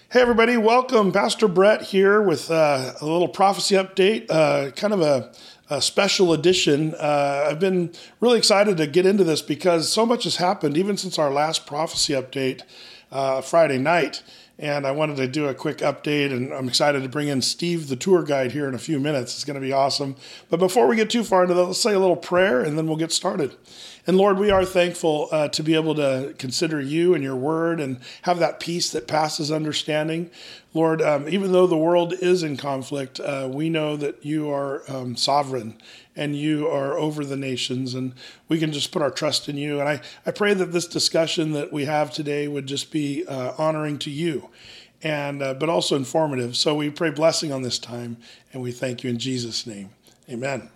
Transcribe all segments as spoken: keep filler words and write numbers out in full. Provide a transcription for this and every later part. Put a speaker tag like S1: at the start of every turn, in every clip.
S1: Hey everybody, welcome. Pastor Brett here with uh, a little prophecy update, uh, kind of a, a special edition. Uh, I've been really excited to get into this because so much has happened even since our last prophecy update uh, Friday night. And I wanted to do a quick update, and I'm excited to bring in Steve, the tour guide, here in a few minutes. It's going to be awesome. But before we get too far into that, let's say a little prayer, and then we'll get started. And Lord, we are thankful uh, to be able to consider you and your word and have that peace that passes understanding. Lord, um, even though the world is in conflict, uh, we know that you are um, sovereign and you are over the nations, and we can just put our trust in you. And I, I pray that this discussion that we have today would just be uh, honoring to you, and uh, but also informative. So we pray blessing on this time, and we thank you in Jesus' name. Amen.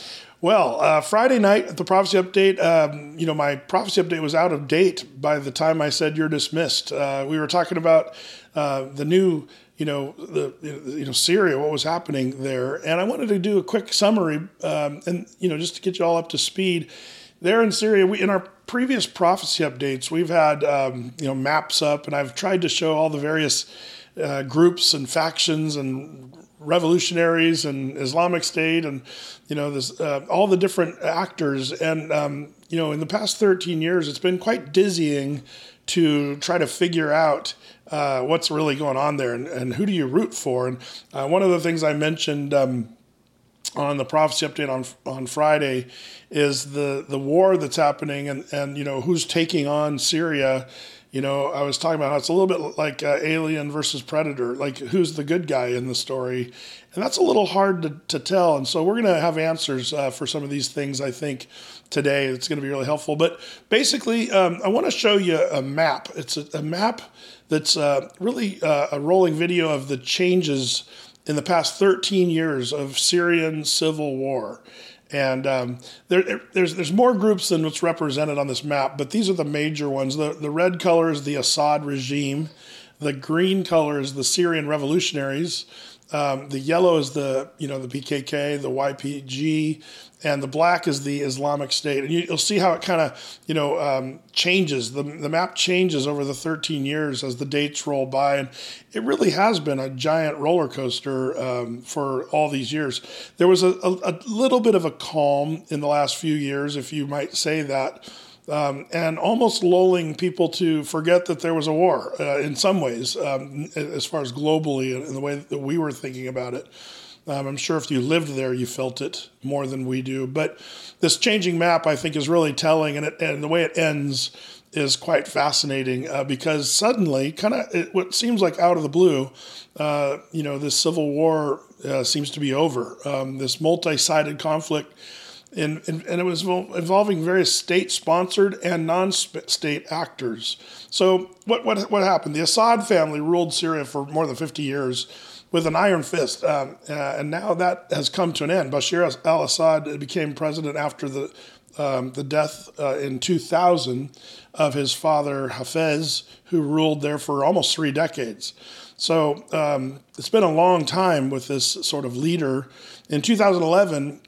S1: Well, uh, Friday night at the prophecy update, um, you know, my prophecy update was out of date by the time I said you're dismissed. Uh, we were talking about uh, the new, you know, the you know Syria, what was happening there, and I wanted to do a quick summary, um, and you know, just to get you all up to speed. There in Syria, we in our previous prophecy updates, we've had um, you know maps up, and I've tried to show all the various uh, groups and factions and revolutionaries and Islamic State and, you know, this, uh, all the different actors. And, um, you know, in the past thirteen years, it's been quite dizzying to try to figure out uh, what's really going on there and, and who do you root for. And uh, one of the things I mentioned um, on the prophecy update on on Friday is the, the war that's happening and, and, you know, who's taking on Syria. You know, I was talking about how it's a little bit like uh, Alien versus Predator, like who's the good guy in the story. And that's a little hard to, to tell. And so we're going to have answers uh, for some of these things, I think, today. It's going to be really helpful. But basically, um, I want to show you a map. It's a, a map that's uh, really uh, a rolling video of the changes in the past thirteen years of Syrian civil war. And um, there, there's there's more groups than what's represented on this map, but these are the major ones. The the red color is the Assad regime. The green color is the Syrian revolutionaries. Um, the yellow is the you know the P K K, the Y P G, and the black is the Islamic State. And you, you'll see how it kind of you know um, changes. The the map changes over the thirteen years as the dates roll by, and it really has been a giant roller coaster um, for all these years. There was a, a, a little bit of a calm in the last few years, if you might say that. Um, and almost lulling people to forget that there was a war uh, in some ways, um, as far as globally and the way that we were thinking about it. Um, I'm sure if you lived there, you felt it more than we do. But this changing map, I think, is really telling, and, it, and the way it ends is quite fascinating uh, because suddenly, kind of what seems like out of the blue, uh, you know, this civil war uh, seems to be over. Um, this multi-sided conflict. In, in, and it was involving various state-sponsored and non-state actors. So what, what what happened? The Assad family ruled Syria for more than fifty years with an iron fist, um, uh, and now that has come to an end. Bashar al-Assad became president after the um, the death uh, in two thousand of his father Hafez, who ruled there for almost three decades. So um, it's been a long time with this sort of leader. In two thousand eleven,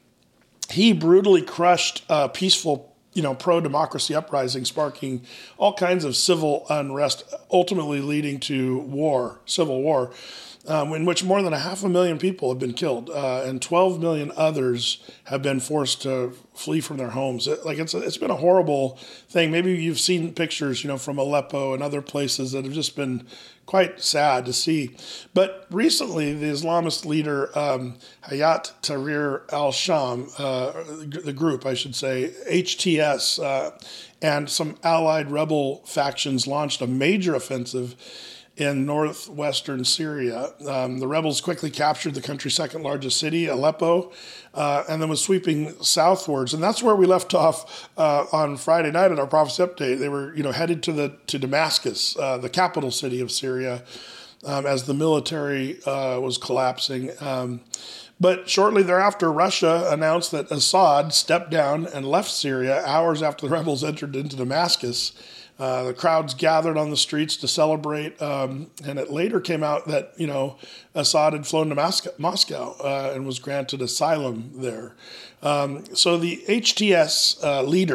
S1: he brutally crushed uh, peaceful, you know, pro-democracy uprising, sparking all kinds of civil unrest, ultimately leading to war, civil war, um, in which more than a half a million people have been killed, uh, and twelve million others have been forced to flee from their homes. It, like it's a, it's been a horrible thing. Maybe you've seen pictures, you know, from Aleppo and other places that have just been quite sad to see. But recently, the Islamist leader um, Hayat Tahrir al-Sham, uh, the group, I should say, H T S, uh, and some allied rebel factions launched a major offensive in northwestern Syria. Um, the rebels quickly captured the country's second largest city, Aleppo, uh, and then was sweeping southwards. And that's where we left off uh, on Friday night at our prophecy update. They were, you know, headed to the to Damascus, uh, the capital city of Syria, um, as the military uh, was collapsing. Um, but shortly thereafter, Russia announced that Assad stepped down and left Syria hours after the rebels entered into Damascus. Uh, the crowds gathered on the streets to celebrate, um, and it later came out that, you know, Assad had flown to Moscow, Moscow uh, and was granted asylum there. Um, so the H T S uh, leader,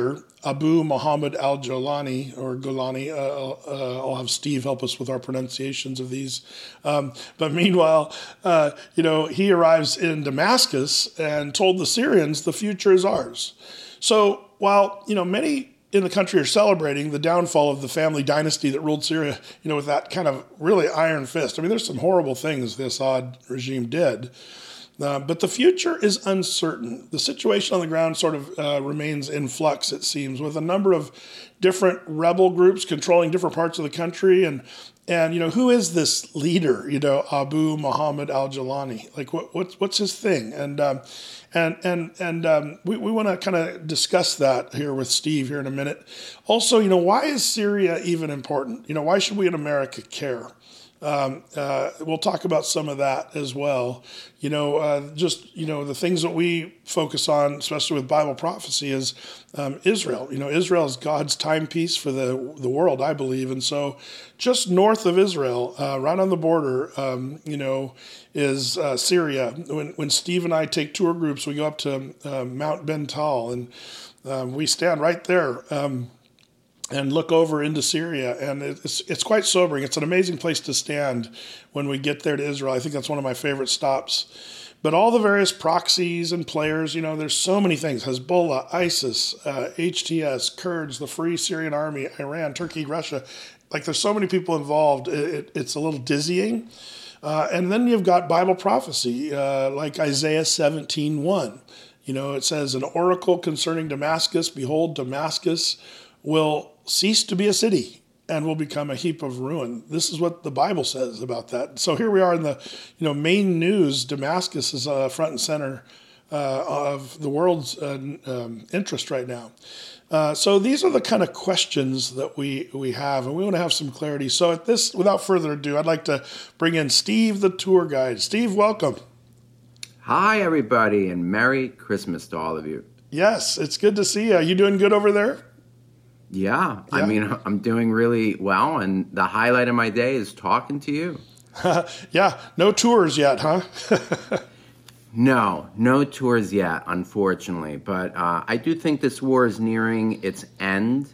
S1: Abu Muhammad al-Jolani, or Golani. Uh, uh, I'll have Steve help us with our pronunciations of these. Um, but meanwhile, uh, you know, he arrives in Damascus and told the Syrians, the future is ours. So while, you know, many in the country are celebrating the downfall of the family dynasty that ruled Syria, you know, with that kind of really iron fist. I mean, there's some horrible things the Assad regime did. Uh, but the future is uncertain. The situation on the ground sort of uh, remains in flux, it seems, with a number of different rebel groups controlling different parts of the country. And, and you know, who is this leader, you know, Abu Muhammad al-Jolani? Like, what, what's, what's his thing? And um, and and and um, we, we want to kind of discuss that here with Steve here in a minute. Also, you know, why is Syria even important? You know, why should we in America care? Um, uh, we'll talk about some of that as well. You know, uh, just, you know, the things that we focus on, especially with Bible prophecy, is um, Israel. You know, Israel is God's timepiece for the the world, I believe. And so just north of Israel, uh, right on the border, um, you know, is uh, Syria. When, when Steve and I take tour groups, we go up to uh, Mount Ben Tal, and um, we stand right there um, and look over into Syria, and it's it's quite sobering. It's an amazing place to stand when we get there to Israel. I think that's one of my favorite stops. But all the various proxies and players, you know, there's so many things. Hezbollah, ISIS, uh, H T S, Kurds, the Free Syrian Army, Iran, Turkey, Russia. Like, there's so many people involved. It, it, it's a little dizzying. Uh, and then you've got Bible prophecy, uh, like Isaiah seventeen one. You know, it says, an oracle concerning Damascus, behold, Damascus will cease to be a city and will become a heap of ruin. This is what the Bible says about that. So here we are in the, you know, main news. Damascus is uh, front and center uh, of the world's uh, um, interest right now. Uh, so these are the kind of questions that we, we have, and we want to have some clarity. So at this, without further ado, I'd like to bring in Steve, the tour guide. Steve, welcome.
S2: Hi, everybody, and Merry Christmas to all of you.
S1: Yes, it's good to see you. You doing good over there?
S2: Yeah, yeah, I mean, I'm doing really well, and the highlight of my day is talking to you.
S1: Yeah, no tours yet, huh?
S2: No, no tours yet, unfortunately. But uh, I do think this war is nearing its end,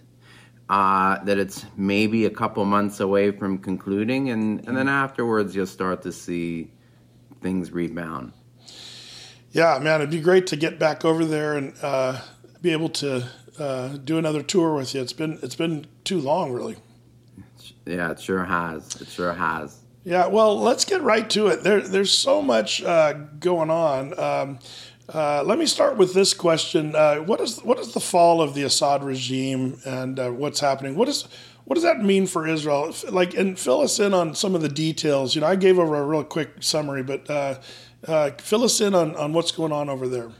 S2: uh, that it's maybe a couple months away from concluding, and, and then afterwards you'll start to see things rebound.
S1: Yeah, man, it'd be great to get back over there and uh, be able to uh, do another tour with you. It's been it's been too long, really.
S2: Yeah, it sure has. It sure has.
S1: Yeah, well, let's get right to it. There, there's so much uh, going on. Um, uh, let me start with this question: uh, What is what is the fall of the Assad regime, and uh, what's happening? What is what does that mean for Israel? Like, and fill us in on some of the details. You know, I gave over a real quick summary, but uh, uh, fill us in on, on what's going on over there.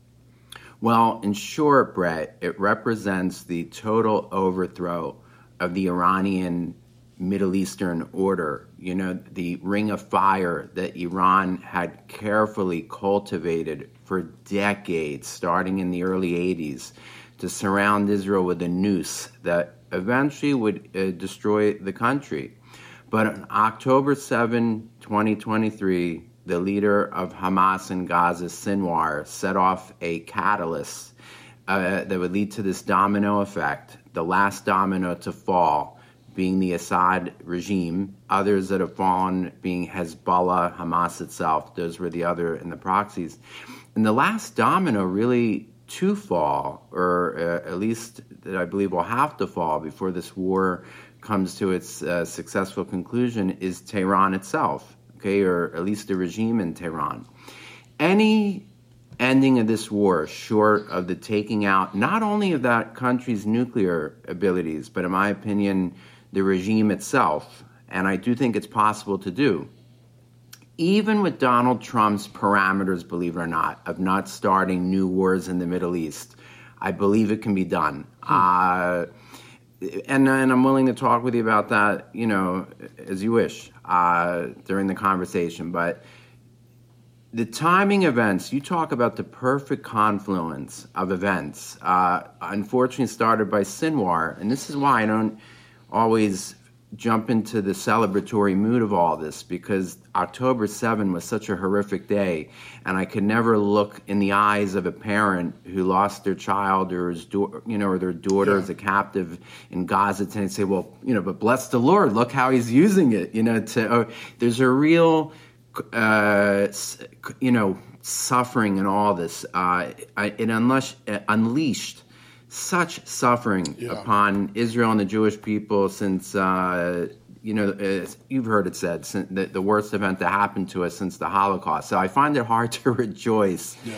S2: Well, in short, Brett, it represents the total overthrow of the Iranian Middle Eastern order. You know, the ring of fire that Iran had carefully cultivated for decades, starting in the early eighties, to surround Israel with a noose that eventually would uh, destroy the country. But on October seventh, twenty twenty-three, the leader of Hamas in Gaza, Sinwar, set off a catalyst uh, that would lead to this domino effect, the last domino to fall being the Assad regime, others that have fallen being Hezbollah, Hamas itself. Those were the other in the proxies. And the last domino really to fall, or uh, at least that I believe will have to fall before this war comes to its uh, successful conclusion, is Tehran itself, okay, or at least the regime in Tehran. Any ending of this war, short of the taking out not only of that country's nuclear abilities, but in my opinion, the regime itself, and I do think it's possible to do, even with Donald Trump's parameters, believe it or not, of not starting new wars in the Middle East, I believe it can be done. Hmm. Uh, and, and I'm willing to talk with you about that, you know, as you wish, uh, during the conversation. But the timing events, you talk about the perfect confluence of events, uh, unfortunately started by Sinwar, and this is why I don't always jump into the celebratory mood of all this, because October seventh was such a horrific day, and I could never look in the eyes of a parent who lost their child or his do- you know, or their daughter yeah. as a captive in Gaza and say, well, you know, but bless the Lord, look how he's using it, you know, to, oh, there's a real, uh, you know, suffering in all this. Uh, it unleashed, unleashed such suffering yeah. upon Israel and the Jewish people since, uh, you know, uh, you've heard it said, since the, the worst event that happened to us since the Holocaust. So I find it hard to rejoice yeah.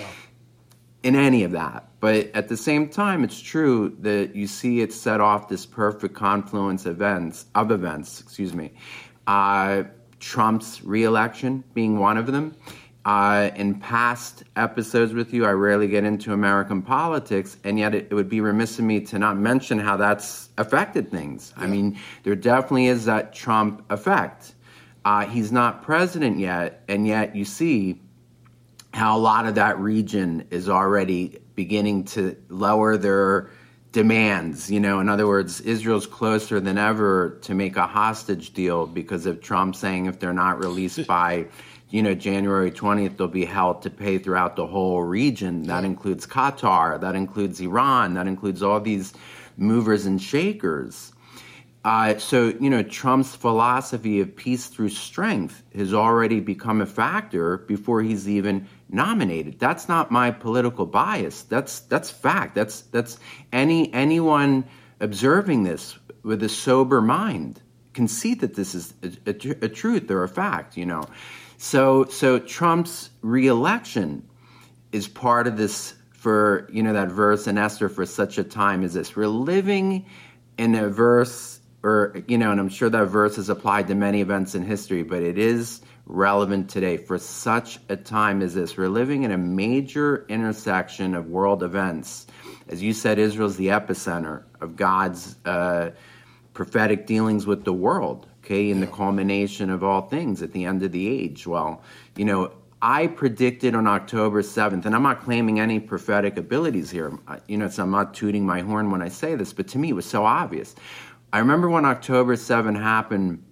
S2: in any of that. But at the same time, it's true that you see it set off this perfect confluence of events, of events, excuse me. Uh, Trump's reelection being one of them. Uh, in past episodes with you, I rarely get into American politics, and yet it, it would be remiss of me to not mention how that's affected things. Yeah. I mean, there definitely is that Trump effect. Uh, he's not president yet, and yet you see how a lot of that region is already beginning to lower their demands. You know, in other words, Israel's closer than ever to make a hostage deal because of Trump saying if they're not released by you know, January twentieth, they'll be held to pay throughout the whole region. That includes Qatar, that includes Iran, that includes all these movers and shakers. Uh, so, you know, Trump's philosophy of peace through strength has already become a factor before he's even nominated. That's not my political bias. That's that's fact. That's that's any anyone observing this with a sober mind can see that this is a, a, a truth or a fact, you know. So, so Trump's reelection is part of this for, you know, that verse in Esther, for such a time as this. We're living in a verse, or, you know, and I'm sure that verse is applied to many events in history, but it is relevant today for such a time as this. We're living in a major intersection of world events. As you said, Israel's the epicenter of God's uh, prophetic dealings with the world. Okay, in the culmination of all things at the end of the age. Well, you know, I predicted on October seventh, and I'm not claiming any prophetic abilities here. You know, so I'm not tooting my horn when I say this, but to me it was so obvious. I remember when October seventh happened,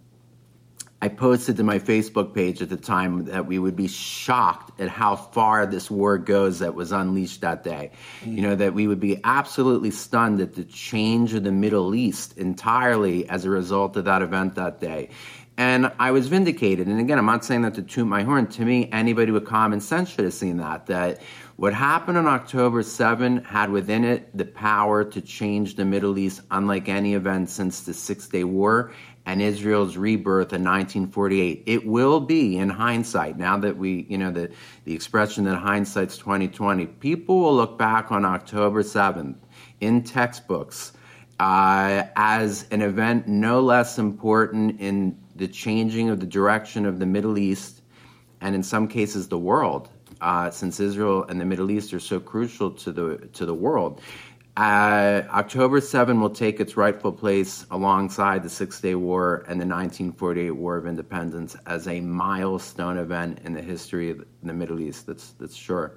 S2: I posted to my Facebook page at the time that we would be shocked at how far this war goes that was unleashed that day. Mm. You know, that we would be absolutely stunned at the change of the Middle East entirely as a result of that event that day. And I was vindicated. And again, I'm not saying that to toot my horn. To me, anybody with common sense should have seen that, that what happened on October seventh had within it the power to change the Middle East unlike any event since the Six-Day War and Israel's rebirth in nineteen forty-eight. It will be, in hindsight, now that we, you know, the, the expression that hindsight's twenty twenty, people will look back on October seventh in textbooks uh, as an event no less important in the changing of the direction of the Middle East, and in some cases the world, uh, since Israel and the Middle East are so crucial to the to the world. Uh, October seventh will take its rightful place alongside the Six-Day War and the nineteen forty-eight War of Independence as a milestone event in the history of the Middle East. That's that's sure.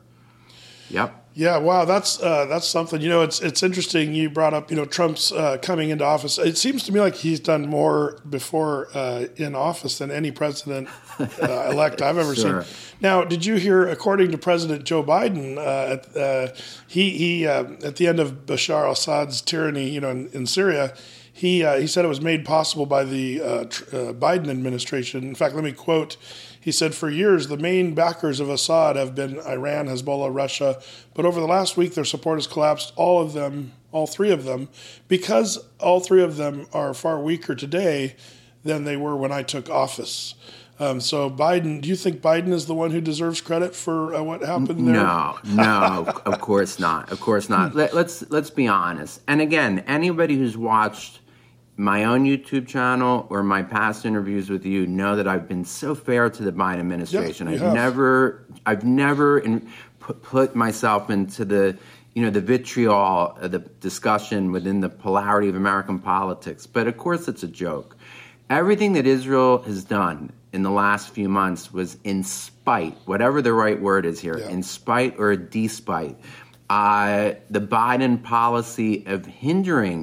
S2: Yep.
S1: Yeah, wow, that's uh, that's something. You know, it's it's interesting. You brought up, you know, Trump's uh, coming into office. It seems to me like he's done more before uh, in office than any president uh, elect I've ever sure. seen. Now, did you hear? According to President Joe Biden, uh, uh, he he uh, at the end of Bashar al-Assad's tyranny, you know, in, in Syria, he uh, he said it was made possible by the uh, tr- uh, Biden administration. In fact, let me quote. He said, for years, the main backers of Assad have been Iran, Hezbollah, Russia. But over the last week, their support has collapsed, all of them, all three of them, because all three of them are far weaker today than they were when I took office. Um, so Biden, do you think Biden is the one who deserves credit for uh, what happened there?
S2: No, no, of course not. Of course not. Let, let's let's be honest. And again, anybody who's watched my own YouTube channel or my past interviews with you know that I've been so fair to the Biden administration.
S1: Yeah,
S2: I've
S1: have.
S2: never, I've never in, put, put myself into the, you know, the vitriol of the discussion within the polarity of American politics. But of course, it's a joke. Everything that Israel has done in the last few months was in spite, whatever the right word is here, yeah. in spite or despite, uh, the Biden policy of hindering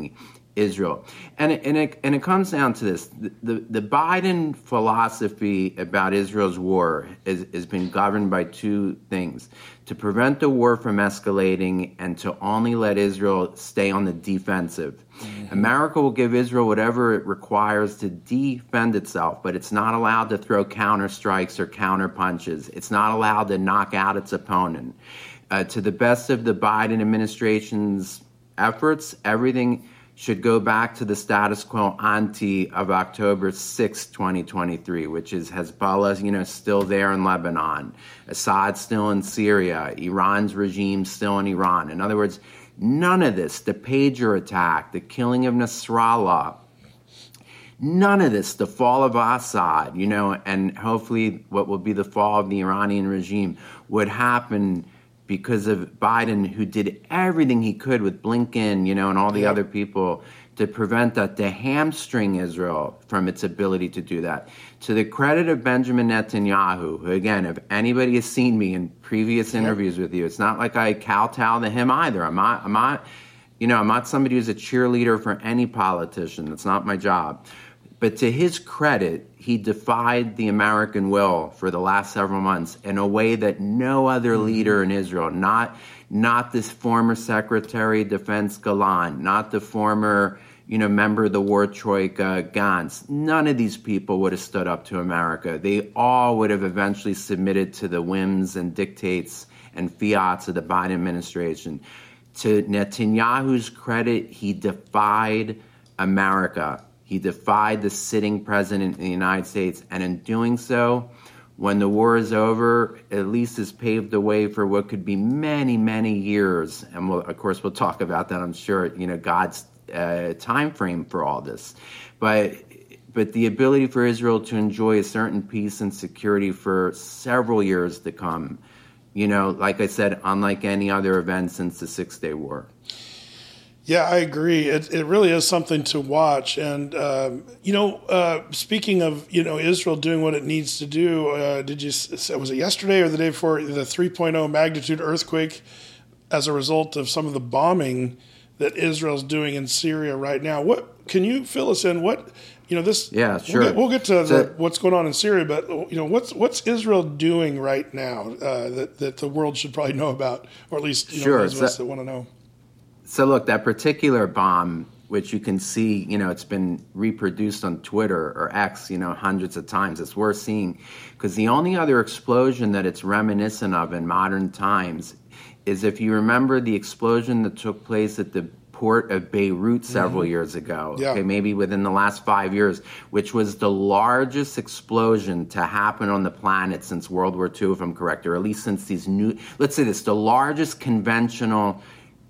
S2: Israel. And it, and it, and it comes down to this. The, the, the Biden philosophy about Israel's war is, has been governed by two things: to prevent the war from escalating and to only let Israel stay on the defensive. Mm-hmm. America will give Israel whatever it requires to defend itself, but it's not allowed to throw counter strikes or counter punches. It's not allowed to knock out its opponent. Uh, to the best of the Biden administration's efforts, everything should go back to the status quo ante of October sixth, twenty twenty-three, which is Hezbollah, you know, still there in Lebanon, Assad still in Syria, Iran's regime still in Iran. In other words, none of this, the pager attack, the killing of Nasrallah, none of this, the fall of Assad, you know, and hopefully what will be the fall of the Iranian regime would happen because of Biden, who did everything he could with Blinken, you know, and all the
S1: yep.
S2: other people to prevent that, to hamstring Israel from its ability to do that. To the credit of Benjamin Netanyahu, who, again, if anybody has seen me in previous interviews yep. with you, it's not like I kowtow to him either. I'm not, I'm not, you know, I'm not somebody who's a cheerleader for any politician. That's not my job. But to his credit, he defied the American will for the last several months in a way that no other leader in Israel, not not this former Secretary of Defense Gallant, not the former, you know, member of the war troika Gantz, none of these people would have stood up to America. They all would have eventually submitted to the whims and dictates and fiats of the Biden administration. To Netanyahu's credit, he defied America. He defied the sitting president in the United States, and in doing so, when the war is over, at least has paved the way for what could be many, many years. And we'll, of course, we'll talk about that, I'm sure, you know, God's uh, time frame for all this. But but the ability for Israel to enjoy a certain peace and security for several years to come, you know, like I said, unlike any other event since the Six-Day War.
S1: Yeah, I agree. It it really is something to watch. And, um, you know, uh, speaking of, you know, Israel doing what it needs to do, uh, did you, was it yesterday or the day before, the three point oh magnitude earthquake as a result of some of the bombing that Israel's doing in Syria right now? What, can you fill us in? What, you know, this,
S2: yeah, sure.
S1: We'll get, we'll get to
S2: so,
S1: the, what's going on in Syria, but, you know, what's what's Israel doing right now uh, that, that the world should probably know about, or at least, you know,
S2: sure.
S1: those of
S2: so,
S1: us that want to know?
S2: So look, that particular bomb, which you can see, you know, it's been reproduced on Twitter or X, you know, hundreds of times. It's worth seeing because the only other explosion that it's reminiscent of in modern times is, if you remember, the explosion that took place at the port of Beirut several mm-hmm. years ago,
S1: yeah.
S2: okay, maybe within the last five years, which was the largest explosion to happen on the planet since World War Two, if I'm correct, or at least since these new, let's say this, the largest conventional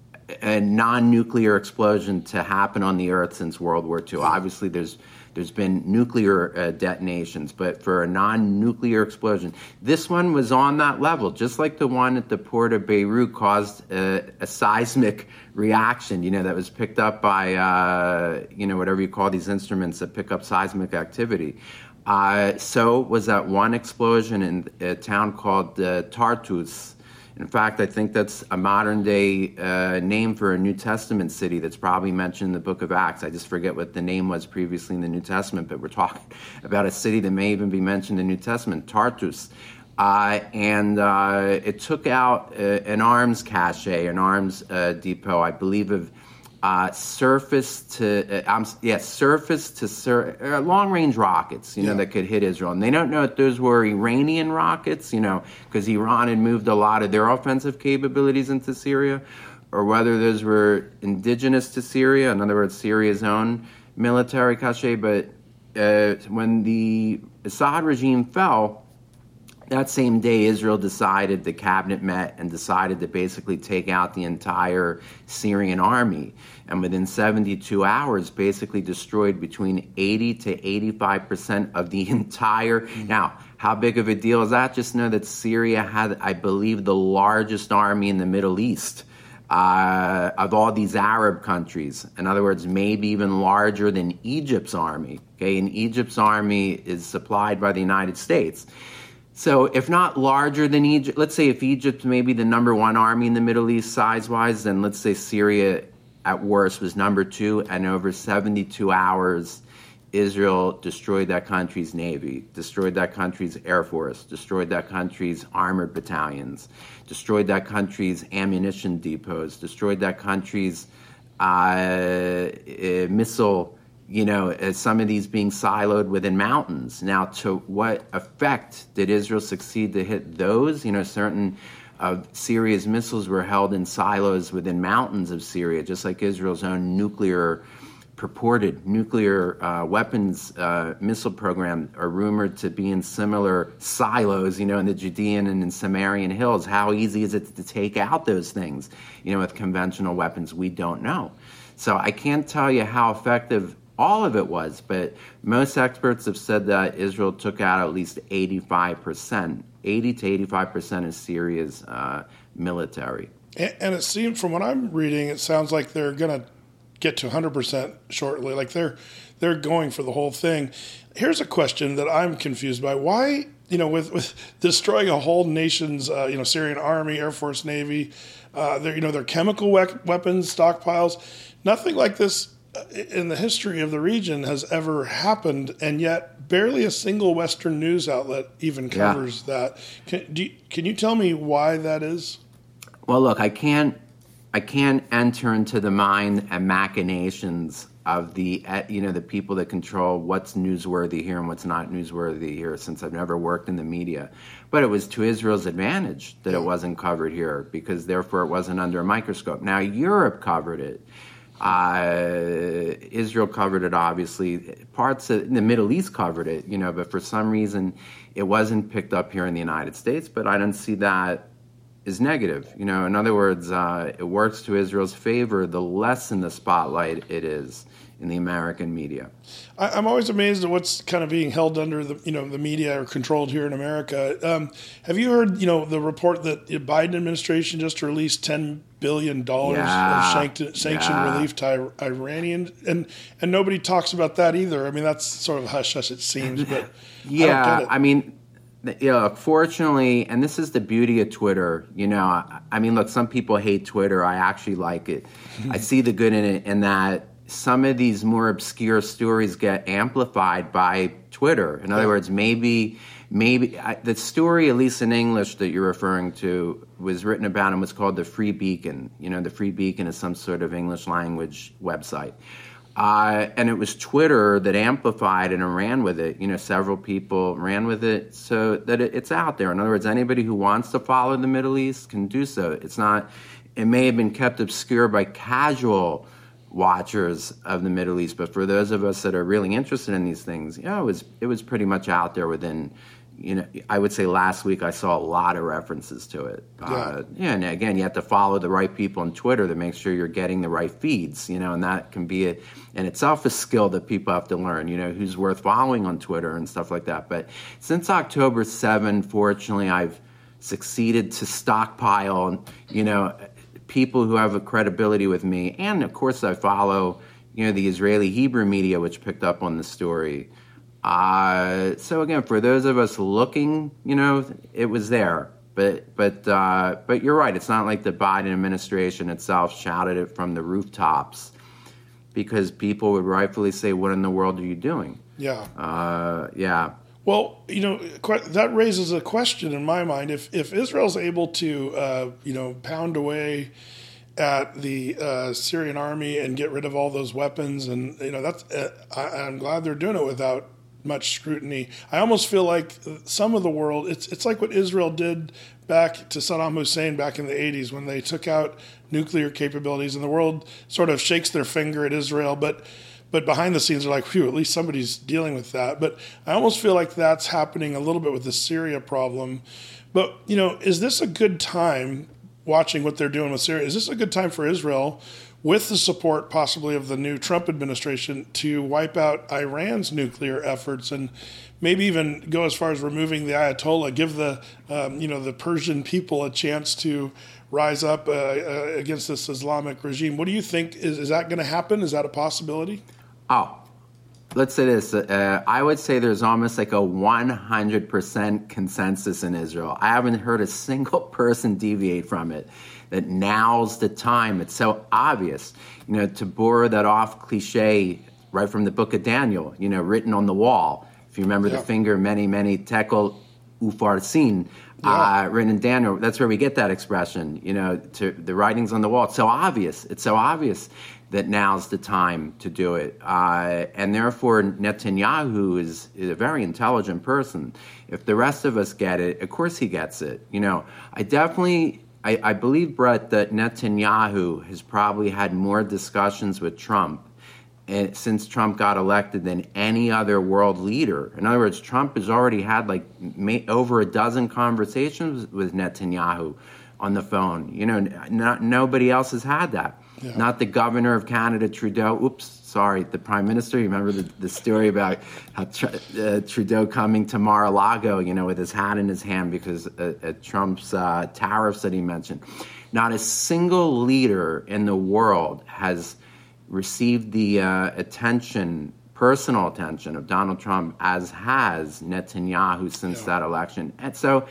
S2: a non-nuclear explosion to happen on the Earth since World War Two. Obviously, there's there's been nuclear uh, detonations, but for a non-nuclear explosion, this one was on that level, just like the one at the port of Beirut caused a, a seismic reaction, you know, that was picked up by, uh, you know, whatever you call these instruments that pick up seismic activity. Uh, so was that one explosion in a town called uh, Tartus. In fact, I think that's a modern-day uh, name for a New Testament city that's probably mentioned in the book of Acts. I just forget what the name was previously in the New Testament, but we're talking about a city that may even be mentioned in the New Testament, Tartus. Uh, and uh, it took out uh, an arms cache, an arms uh, depot, I believe, of uh, surface to uh, um, yeah, surface to sur- uh, long-range rockets, you know, yeah. that could hit Israel. And they don't know if those were Iranian rockets, you know, because Iran had moved a lot of their offensive capabilities into Syria, or whether those were indigenous to Syria, in other words, Syria's own military cache. But uh, when the Assad regime fell, that same day, Israel decided, the cabinet met and decided to basically take out the entire Syrian army. And within seventy-two hours, basically destroyed between eighty to eighty-five percent of the entire. Mm-hmm. Now, how big of a deal is that? Just know that Syria had, I believe, the largest army in the Middle East uh, of all these Arab countries. In other words, maybe even larger than Egypt's army. Okay, and Egypt's army is supplied by the United States. So if not larger than Egypt, let's say if Egypt may be the number one army in the Middle East size-wise, then let's say Syria at worst was number two, and over seventy-two hours, Israel destroyed that country's navy, destroyed that country's air force, destroyed that country's armored battalions, destroyed that country's ammunition depots, destroyed that country's uh, uh, missile, you know, uh, some of these being siloed within mountains. Now, to what effect did Israel succeed to hit those? You know, certain of Syria's missiles were held in silos within mountains of Syria, just like Israel's own nuclear purported nuclear uh, weapons uh, missile program are rumored to be in similar silos, you know, in the Judean and in Samarian hills. How easy is it to take out those things, you know, with conventional weapons? We don't know. So I can't tell you how effective all of it was, but most experts have said that Israel took out at least eighty-five percent, eighty to eighty-five percent of Syria's uh, military.
S1: And, and it seems, from what I'm reading, it sounds like they're going to get to one hundred percent shortly. Like they're they're going for the whole thing. Here's a question that I'm confused by. Why, you know, with, with destroying a whole nation's, uh, you know, Syrian army, Air Force, Navy, uh, their, you know, their chemical we- weapons stockpiles, nothing like this in the history of the region has ever happened, and yet barely a single Western news outlet even covers yeah. that. Can, do you, can you tell me why that is?
S2: Well, look, I can't I can't enter into the mind and machinations of the, you know, the people that control what's newsworthy here and what's not newsworthy here, since I've never worked in the media. But it was to Israel's advantage that it wasn't covered here, because therefore it wasn't under a microscope. Now, Europe covered it. Uh, Israel covered it, obviously. Parts of the Middle East covered it, you know, but for some reason it wasn't picked up here in the United States. But I don't see that is negative. You know, in other words, uh, it works to Israel's favor the less in the spotlight it is in the American media.
S1: I, I'm always amazed at what's kind of being held under the, you know, the media or controlled here in America. Um, have you heard, you know, the report that the Biden administration just released ten billion dollars
S2: yeah,
S1: of sanction, sanction
S2: yeah.
S1: relief to Iranian, and and nobody talks about that either. I mean, that's sort of hush hush, it seems, but
S2: yeah,
S1: I don't get it.
S2: I mean, you know, fortunately, and this is the beauty of Twitter, you know, I, I mean, look, some people hate Twitter. I actually like it. I see the good in it, in that some of these more obscure stories get amplified by Twitter. In other yeah. words, maybe, maybe I, the story, at least in English, that you're referring to was written about and was called the Free Beacon. You know, the Free Beacon is some sort of English language website. Uh, and it was Twitter that amplified and ran with it. You know, several people ran with it so that it, it's out there. In other words, anybody who wants to follow the Middle East can do so. It's not, it may have been kept obscure by casual watchers of the Middle East, but for those of us that are really interested in these things, yeah, it was it was pretty much out there within, you know, I would say last week I saw a lot of references to it. Yeah. Uh, yeah, and again, you have to follow the right people on Twitter to make sure you're getting the right feeds, you know, and that can be, a, in itself, a skill that people have to learn, you know, who's worth following on Twitter and stuff like that. But since October seventh, fortunately, I've succeeded to stockpile, you know, people who have a credibility with me. And, of course, I follow, you know, the Israeli Hebrew media, which picked up on the story. Uh, so again, for those of us looking, you know, it was there, but but uh, but you're right. It's not like the Biden administration itself shouted it from the rooftops, because people would rightfully say, "What in the world are you doing?"
S1: Yeah,
S2: uh, yeah.
S1: Well, you know, that raises a question in my mind. If if Israel's able to, uh, you know, pound away at the uh, Syrian army and get rid of all those weapons, and you know, that's uh, I, I'm glad they're doing it without much scrutiny. I almost feel like some of the world, it's it's like what Israel did back to Saddam Hussein back in the eighties when they took out nuclear capabilities, and the world sort of shakes their finger at Israel, but but behind the scenes they're like, phew, at least somebody's dealing with that. But I almost feel like that's happening a little bit with the Syria problem. But, you know, is this a good time, watching what they're doing with Syria, is this a good time for Israel, with the support possibly of the new Trump administration, to wipe out Iran's nuclear efforts and maybe even go as far as removing the Ayatollah, give the um, you know the Persian people a chance to rise up uh, uh, against this Islamic regime? What do you think? Is, is that going to happen? Is that a possibility?
S2: Oh, let's say this. Uh, I would say there's almost like a one hundred percent consensus in Israel. I haven't heard a single person deviate from it, that now's the time. It's so obvious. You know, to borrow that off cliche right from the book of Daniel, you know, written on the wall. If you remember yeah. the finger, many, many tekel ufarsin, yeah. uh, written in Daniel, that's where we get that expression, you know, to the writings on the wall. It's so obvious. It's so obvious that now's the time to do it. Uh, and therefore, Netanyahu is, is a very intelligent person. If the rest of us get it, of course he gets it. You know, I definitely, I, I believe, Brett, that Netanyahu has probably had more discussions with Trump and since Trump got elected than any other world leader. In other words, Trump has already had like may, over a dozen conversations with Netanyahu on the phone. You know, not, nobody else has had that. Yeah. Not the governor of Canada, Trudeau. Oops, sorry, the prime minister. You remember the, the story about how tr- uh, Trudeau coming to Mar-a-Lago, you know, with his hat in his hand because uh, uh, Trump's uh, tariffs that he mentioned. Not a single leader in the world has received the uh, attention, personal attention of Donald Trump as has Netanyahu since yeah. that election. And so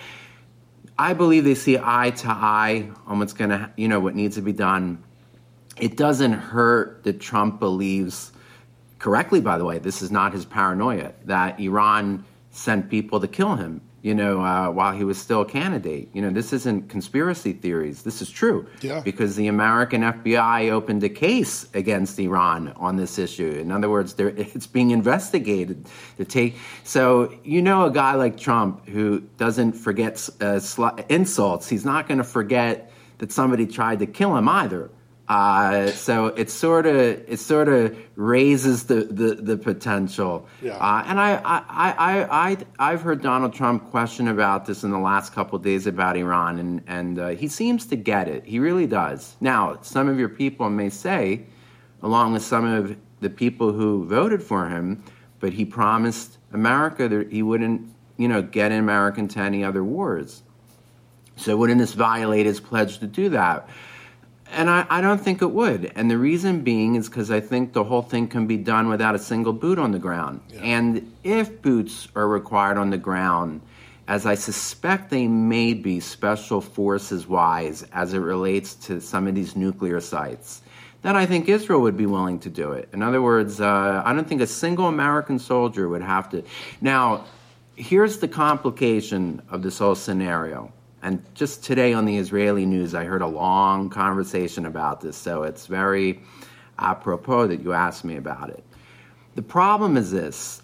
S2: I believe they see eye to eye on what's going to, you know, what needs to be done. It doesn't hurt that Trump believes, correctly, by the way, this is not his paranoia, that Iran sent people to kill him, you know, uh, while he was still a candidate. You know, this isn't conspiracy theories. This is true. Yeah. Because the American F B I opened a case against Iran on this issue. In other words, it's being investigated to take. So, you know, a guy like Trump who doesn't forget uh, sl- insults, he's not going to forget that somebody tried to kill him either. Uh, so it sort of it sort of raises the, the, the potential. Yeah. Uh, and I, I, I, I, I've heard Donald Trump question about this in the last couple of days about Iran, and, and uh, he seems to get it. He really does. Now, some of your people may say, along with some of the people who voted for him, but he promised America that he wouldn't, you know, get America into any other wars. So wouldn't this violate his pledge to do that? And I, I don't think it would. And the reason being is because I think the whole thing can be done without a single boot on the ground. Yeah. And if boots are required on the ground, as I suspect they may be special forces-wise as it relates to some of these nuclear sites, then I think Israel would be willing to do it. In other words, uh, I don't think a single American soldier would have to. Now, here's the complication of this whole scenario. And just today on the Israeli news, I heard a long conversation about this, so it's very apropos that you asked me about it. The problem is this.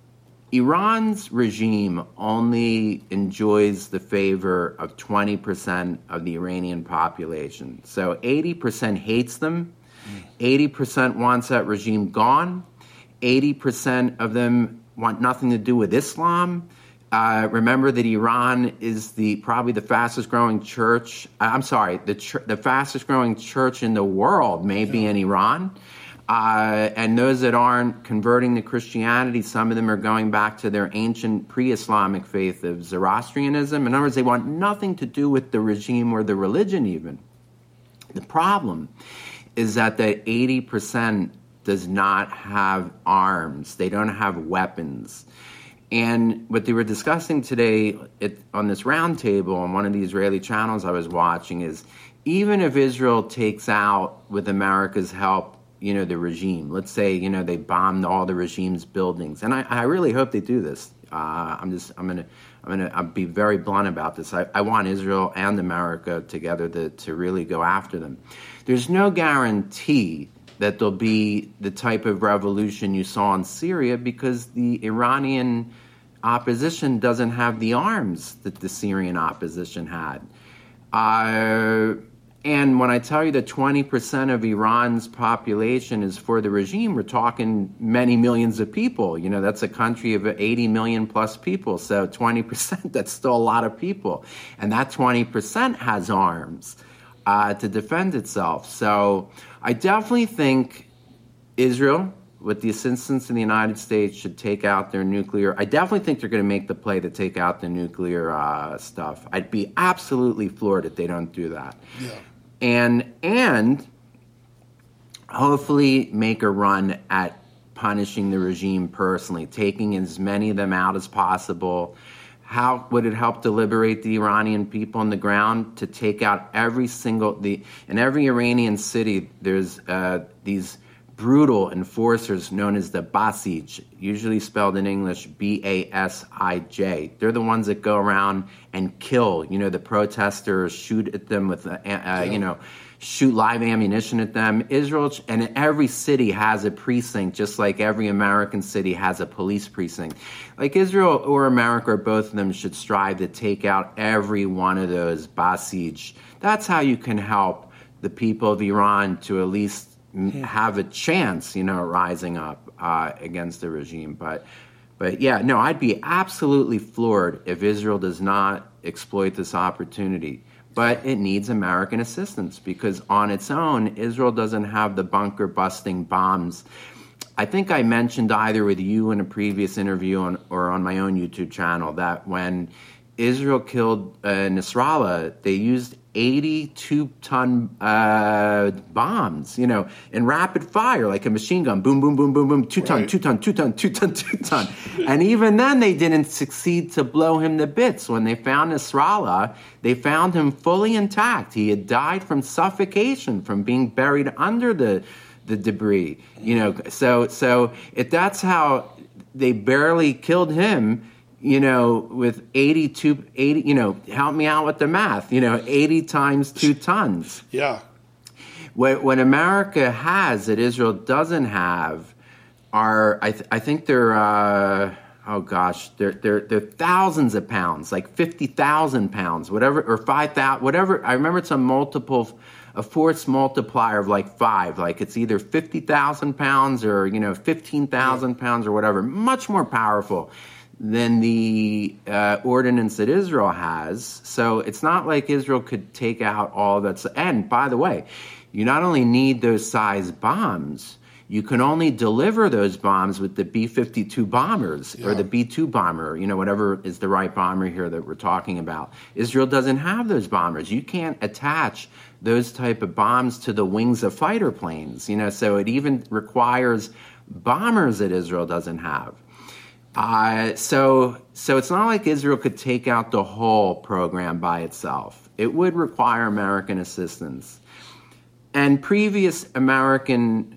S2: Iran's regime only enjoys the favor of twenty percent of the Iranian population. So eighty percent hates them, eighty percent wants that regime gone, eighty percent of them want nothing to do with Islam. Uh, remember that Iran is the probably the fastest growing church. I'm sorry, the ch- the fastest growing church in the world may be in Iran. Uh, and those that aren't converting to Christianity, some of them are going back to their ancient pre-Islamic faith of Zoroastrianism. In other words, they want nothing to do with the regime or the religion even. The problem is that that eighty percent does not have arms. They don't have weapons. And what they were discussing today it, on this roundtable on one of the Israeli channels I was watching is even if Israel takes out, with America's help, you know, the regime, let's say, you know, they bombed all the regime's buildings. And I, I really hope they do this. Uh, I'm just, I'm going to, I'm going to I'll be very blunt about this. I, I want Israel and America together to, to really go after them. There's no guarantee that there'll be the type of revolution you saw in Syria because the Iranian opposition doesn't have the arms that the Syrian opposition had. Uh, and when I tell you that twenty percent of Iran's population is for the regime, we're talking many millions of people. You know, that's a country of eighty million plus people. So twenty percent, that's still a lot of people. And that twenty percent has arms uh, to defend itself. So I definitely think Israel, with the assistance of the United States, should take out their nuclear. I definitely think they're going to make the play to take out the nuclear uh, stuff. I'd be absolutely floored if they don't do that. Yeah. And and hopefully make a run at punishing the regime personally, taking as many of them out as possible. How would it help to liberate the Iranian people on the ground? To take out every single, the in every Iranian city, there's uh, these brutal enforcers known as the Basij, usually spelled in English B A S I J. They're the ones that go around and kill, you know, the protesters, shoot at them with, uh, uh, yeah. you know, shoot live ammunition at them. Israel, and every city has a precinct, just like every American city has a police precinct. Like Israel or America, or both of them, should strive to take out every one of those Basij. That's how you can help the people of Iran to at least have a chance, you know, rising up uh, against the regime. But, but yeah, no, I'd be absolutely floored if Israel does not exploit this opportunity. But it needs American assistance, because on its own, Israel doesn't have the bunker-busting bombs. I think I mentioned either with you in a previous interview on, or on my own YouTube channel that when Israel killed uh, Nasrallah, they used eighty-two ton uh, bombs, you know, in rapid fire, like a machine gun, boom, boom, boom, boom, boom, two ton, right. two ton, two ton, two ton, two ton. And even then they didn't succeed to blow him to bits. When they found Nasrallah, they found him fully intact. He had died from suffocation, from being buried under the the debris, you know. So, so if that's how they barely killed him, you know, with eighty-two, eighty, you know, help me out with the math, you know, eighty times two tons.
S1: Yeah.
S2: What, what America has that Israel doesn't have are, I, th- I think they're, uh, oh gosh, they're, they're, they're thousands of pounds, like fifty thousand pounds, whatever, or five thousand, whatever. I remember it's a multiple, a force multiplier of like five, like it's either fifty thousand pounds or, you know, fifteen thousand pounds or whatever, much more powerful than the uh, ordinance that Israel has. So it's not like Israel could take out all that's. And by the way, you not only need those size bombs, you can only deliver those bombs with the B fifty-two bombers yeah. or the B two bomber, you know, whatever is the right bomber here that we're talking about. Israel doesn't have those bombers. You can't attach those type of bombs to the wings of fighter planes, you know, so it even requires bombers that Israel doesn't have. Uh, so, so it's not like Israel could take out the whole program by itself. It would require American assistance. And previous American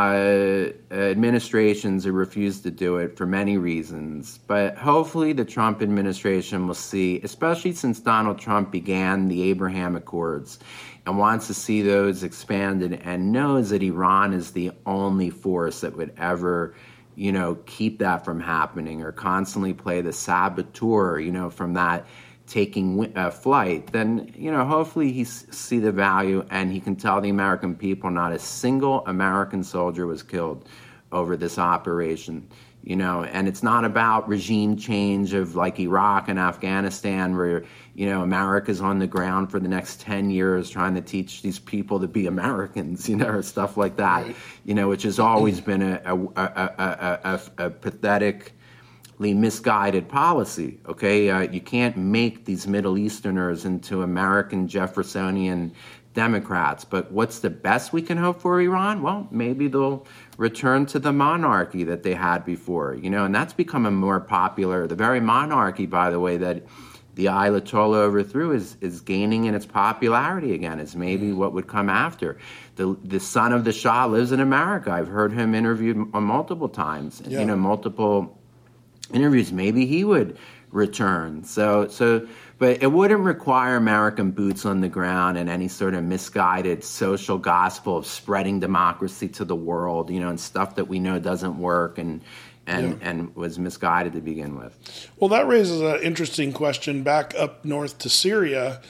S2: uh, administrations have refused to do it for many reasons. But hopefully the Trump administration will see, especially since Donald Trump began the Abraham Accords and wants to see those expanded and knows that Iran is the only force that would ever, you know, keep that from happening or constantly play the saboteur, you know, from that taking uh, flight, then, you know, hopefully he s- see the value and he can tell the American people not a single American soldier was killed over this operation, you know, and it's not about regime change of like Iraq and Afghanistan where, you know, America's on the ground for the next ten years trying to teach these people to be Americans, you know, or stuff like that, right. you know, which has always been a, a, a, a, a, a pathetically misguided policy, okay? Uh, you can't make these Middle Easterners into American Jeffersonian Democrats, but what's the best we can hope for Iran? Well, maybe they'll return to the monarchy that they had before, you know, and that's becoming more popular. The very monarchy, by the way, that the Ayatollah overthrew is, is gaining in its popularity again, is maybe what would come after. The the son of the Shah lives in America. I've heard him interviewed multiple times, yeah. you know, multiple interviews. Maybe he would return. So, so, but it wouldn't require American boots on the ground and any sort of misguided social gospel of spreading democracy to the world, you know, and stuff that we know doesn't work and and, yeah. and was misguided to begin with.
S1: Well, that raises an interesting question back up north to Syria.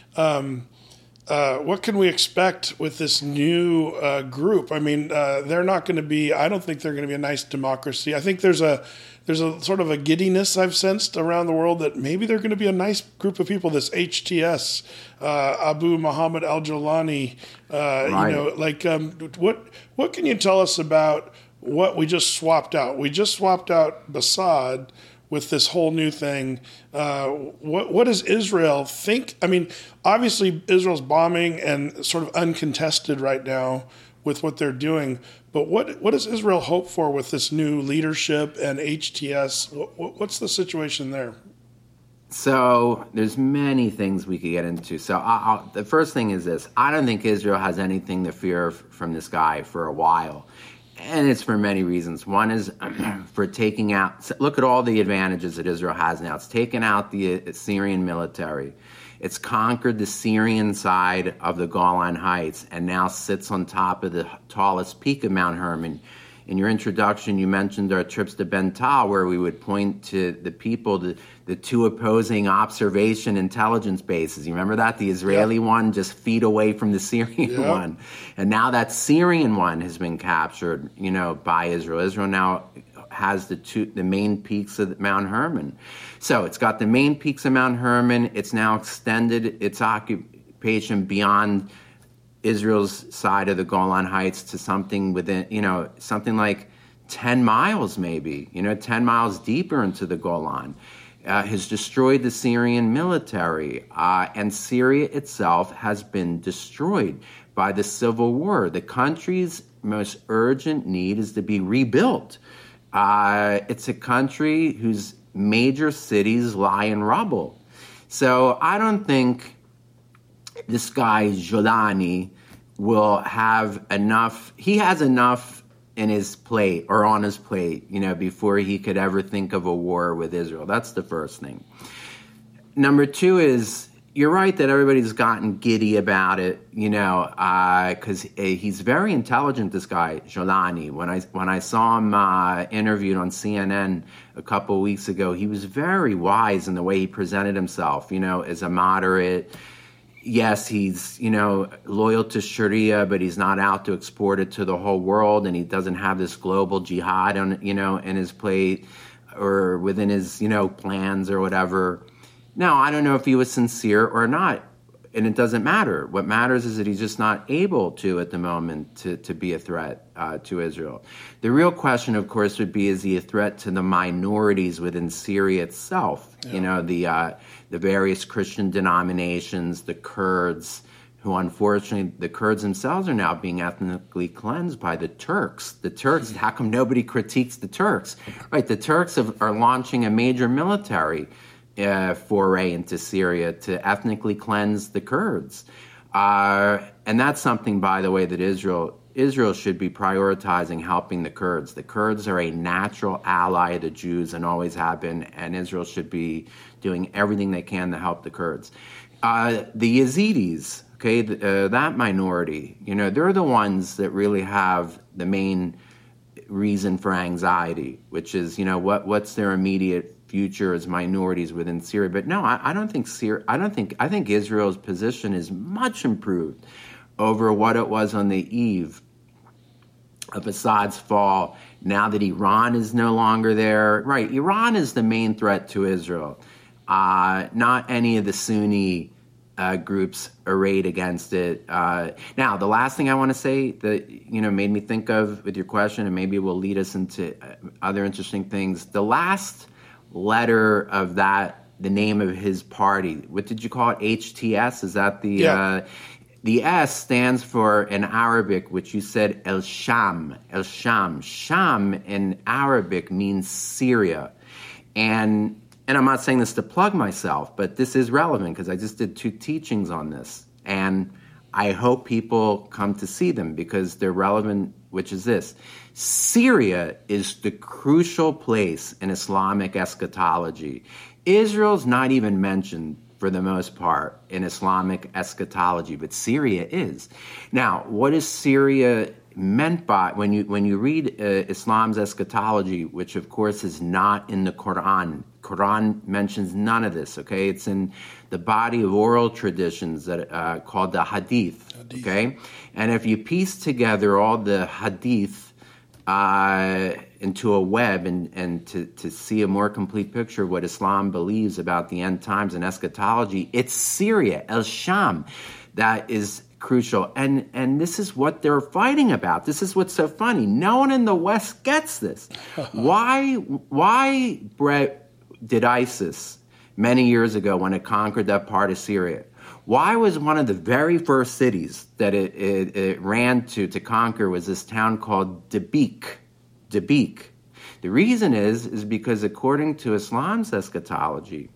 S1: Um, Uh, what can we expect with this new uh, group? I mean, uh, they're not going to be, I don't think they're going to be a nice democracy. I think there's a there's a sort of a giddiness I've sensed around the world that maybe they're going to be a nice group of people, this H T S, uh, Abu Muhammad al-Jawlani, uh, right. you know, like um, what what can you tell us about what we just swapped out? We just swapped out Assad with this whole new thing. Uh, what what does Israel think? I mean, obviously Israel's bombing and sort of uncontested right now. with what they're doing. But what what does Israel hope for with this new leadership and H T S? What, what's the situation there?
S2: So there's many things we could get into. So I'll, I'll, the first thing is this. I don't think Israel has anything to fear from this guy for a while. And it's for many reasons. One is for taking out, look at all the advantages that Israel has now. It's taken out the Syrian military. It's conquered the Syrian side of the Golan Heights and now sits on top of the tallest peak of Mount Hermon. In your introduction, you mentioned our trips to Ben Tal, where we would point to the people, the, the two opposing observation intelligence bases. You remember that? The Israeli yeah. one just feet away from the Syrian yeah. one. And now that Syrian one has been captured, you know, by Israel. Israel now has the two, the main peaks of Mount Hermon. So it's got the main peaks of Mount Hermon. It's now extended its occupation beyond Israel's side of the Golan Heights to something within, you know, something like ten miles maybe, you know, ten miles deeper into the Golan, uh, has destroyed the Syrian military. Uh, and Syria itself has been destroyed by the civil war. The country's most urgent need is to be rebuilt. Uh, it's a country whose major cities lie in rubble. So I don't think this guy, Jolani, will have enough, he has enough in his plate or on his plate, you know, before he could ever think of a war with Israel. That's the first thing. Number two is, you're right that everybody's gotten giddy about it, you know, because uh, he's very intelligent, this guy, Jolani. When I, when I saw him uh, interviewed on C N N a couple of weeks ago, he was very wise in the way he presented himself, you know, as a moderate. Yes, he's, you know, loyal to Sharia, but he's not out to export it to the whole world, and he doesn't have this global jihad on, you know, in his plate or within his, you know, plans or whatever. Now, I don't know if he was sincere or not, and it doesn't matter. What matters is that he's just not able to, at the moment, to, to be a threat uh, to Israel. The real question, of course, would be, is he a threat to the minorities within Syria itself? Yeah. You know, the uh, the various Christian denominations, the Kurds, who unfortunately, the Kurds themselves are now being ethnically cleansed by the Turks. The Turks, how come nobody critiques the Turks? Right, the Turks have, are launching a major military Uh, foray into Syria to ethnically cleanse the Kurds. Uh, and that's something, by the way, that Israel Israel should be prioritizing, helping the Kurds. The Kurds are a natural ally of the Jews and always have been, and Israel should be doing everything they can to help the Kurds. Uh, the Yazidis, okay, the, uh, that minority, you know, they're the ones that really have the main reason for anxiety, which is, you know, what what's their immediate future as minorities within Syria. But no, I, I don't think Syria, I don't think, I think Israel's position is much improved over what it was on the eve of Assad's fall. Now that Iran is no longer there, right? Iran is the main threat to Israel, uh, not any of the Sunni uh, groups arrayed against it. Uh, now, the last thing I want to say that, you know, made me think of with your question, and maybe will lead us into other interesting things. The last letter of that, the name of his party, what did you call it? H T S? Is that the
S1: yeah.
S2: uh, the S stands for, in Arabic, which you said, El Sham. El Sham. Sham in Arabic means Syria. And and I'm not saying this to plug myself, but this is relevant because I just did two teachings on this. And I hope people come to see them because they're relevant, which is this. Syria is the crucial place in Islamic eschatology. Israel's not even mentioned for the most part in Islamic eschatology, but Syria is. Now, what is Syria meant by, when you when you read uh, Islam's eschatology, which of course is not in the Quran. Quran mentions none of this, okay? It's in the body of oral traditions that uh, called the Hadith, hadith, okay? And if you piece together all the Hadith uh, into a web and, and to, to see a more complete picture of what Islam believes about the end times and eschatology, it's Syria, El Sham, that is crucial. And and this is what they're fighting about. This is what's so funny. No one in the West gets this. Why, why, Brett, did ISIS, many years ago when it conquered that part of Syria, Why was one of the very first cities that it, it, it ran to to conquer was this town called Dabiq? Dabiq. The reason is, is because according to Islam's eschatology,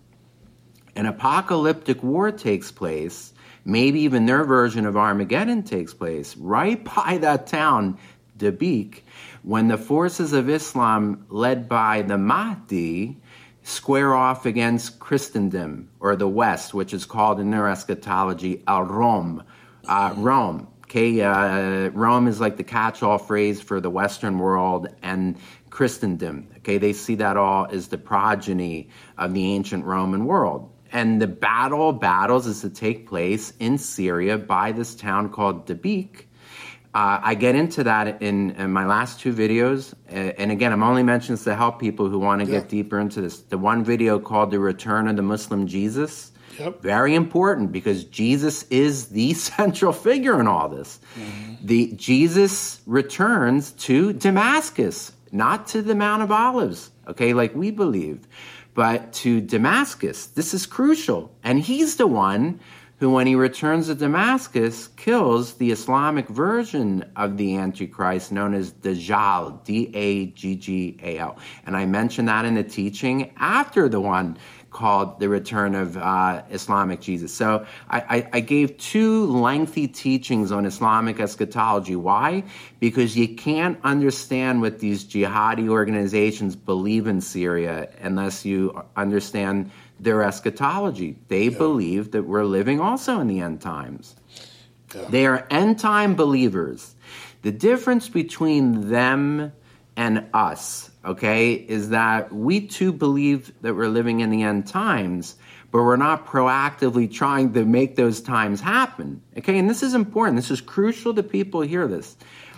S2: an apocalyptic war takes place, maybe even their version of Armageddon takes place, right by that town, Dabiq, when the forces of Islam, led by the Mahdi, square off against Christendom, or the West, which is called in their eschatology, al-Rome, uh, Rome. Okay, uh, Rome is like the catch-all phrase for the Western world and Christendom. Okay, they see that all as the progeny of the ancient Roman world. And the battle of battles is to take place in Syria by this town called Dabiq. Uh, I get into that in, in my last two videos. Uh, and again, I'm only mentioning this to help people who want to yeah. get deeper into this. The one video called The Return of the Muslim Jesus. Yep. Very important because Jesus is the central figure in all this. Mm-hmm. The Jesus returns to Damascus, not to the Mount of Olives, okay, like we believe, but to Damascus. This is crucial. And he's the one who, when he returns to Damascus, kills the Islamic version of the Antichrist known as Dajjal, D A G G A L. And I mentioned that in the teaching after the one called The Return of uh, Islamic Jesus. So I, I, I gave two lengthy teachings on Islamic eschatology. Why? Because you can't understand what these jihadi organizations believe in Syria unless you understand their eschatology. They yeah. believe that we're living also in the end times. Yeah. They are end time believers. The difference between them and us, okay, is that we too believe that we're living in the end times, but we're not proactively trying to make those times happen, okay? And this is important. This is crucial that people hear this.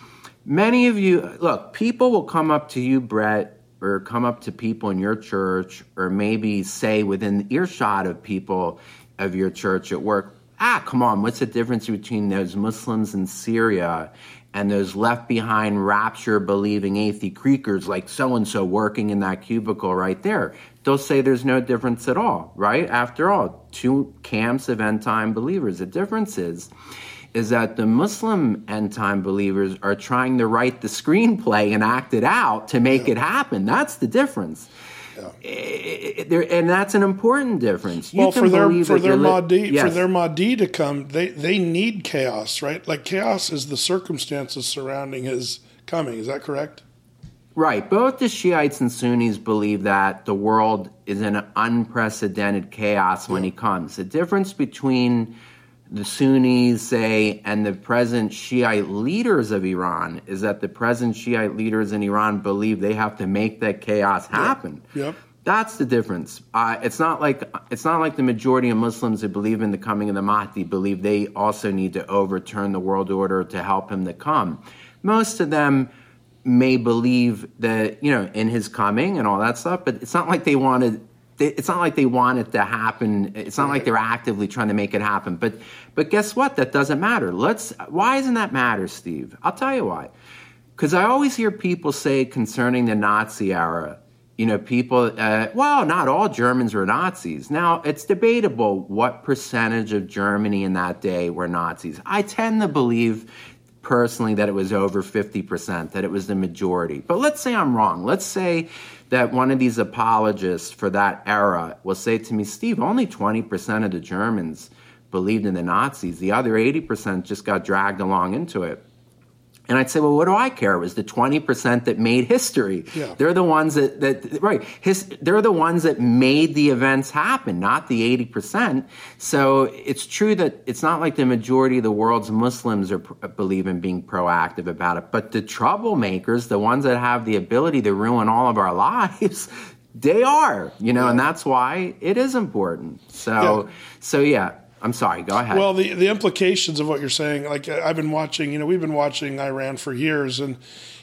S2: Many of you, look, people will come up to you, Brett, or come up to people in your church, or maybe say within earshot of people of your church at work, ah, come on, what's the difference between those Muslims in Syria and those left behind rapture-believing athei creakers like so-and-so working in that cubicle right there? They'll say there's no difference at all, right? After all, two camps of end-time believers. The difference is, is that the Muslim end-time believers are trying to write the screenplay and act it out to make yeah. it happen. That's the difference. Yeah. It, it, and that's an important difference. You
S1: well,
S2: can
S1: for their for their
S2: li-
S1: Mahdi
S2: yes.
S1: for their Mahdi to come, they they need chaos, right? Like chaos is the circumstances surrounding his coming. Is that correct?
S2: Right. Both the Shiites and Sunnis believe that the world is in unprecedented chaos when yeah. he comes. The difference between the Sunnis, say, and the present Shiite leaders of Iran is that the present Shiite leaders in Iran believe they have to make that chaos happen.
S1: Yep. Yep.
S2: That's the difference. Uh, it's not like it's not like the majority of Muslims who believe in the coming of the Mahdi believe they also need to overturn the world order to help him to come. Most of them may believe that, you know, in his coming and all that stuff, but it's not like they wanted. It's not like they want it to happen. It's not like they're actively trying to make it happen. But but guess what? That doesn't matter. Let's. Why doesn't that matter, Steve? I'll tell you why. Because I always hear people say concerning the Nazi era, you know, people, uh, well, not all Germans were Nazis. Now, it's debatable what percentage of Germany in that day were Nazis. I tend to believe personally that it was over fifty percent, that it was the majority. But let's say I'm wrong. Let's say that one of these apologists for that era will say to me, Steve, only twenty percent of the Germans believed in the Nazis. The other eighty percent just got dragged along into it. And I'd say, well, what do I care? It was the twenty percent that made history. Yeah. They're the ones that, that right, his, they're the ones that made the events happen, not the eighty percent. So it's true that it's not like the majority of the world's Muslims are believe in being proactive about it. But the troublemakers, the ones that have the ability to ruin all of our lives, they are, you know, yeah. and that's why it is important. So, yeah. so yeah. I'm sorry, go ahead.
S1: Well, the, the implications of what you're saying, like I've been watching, you know, we've been watching Iran for years, and,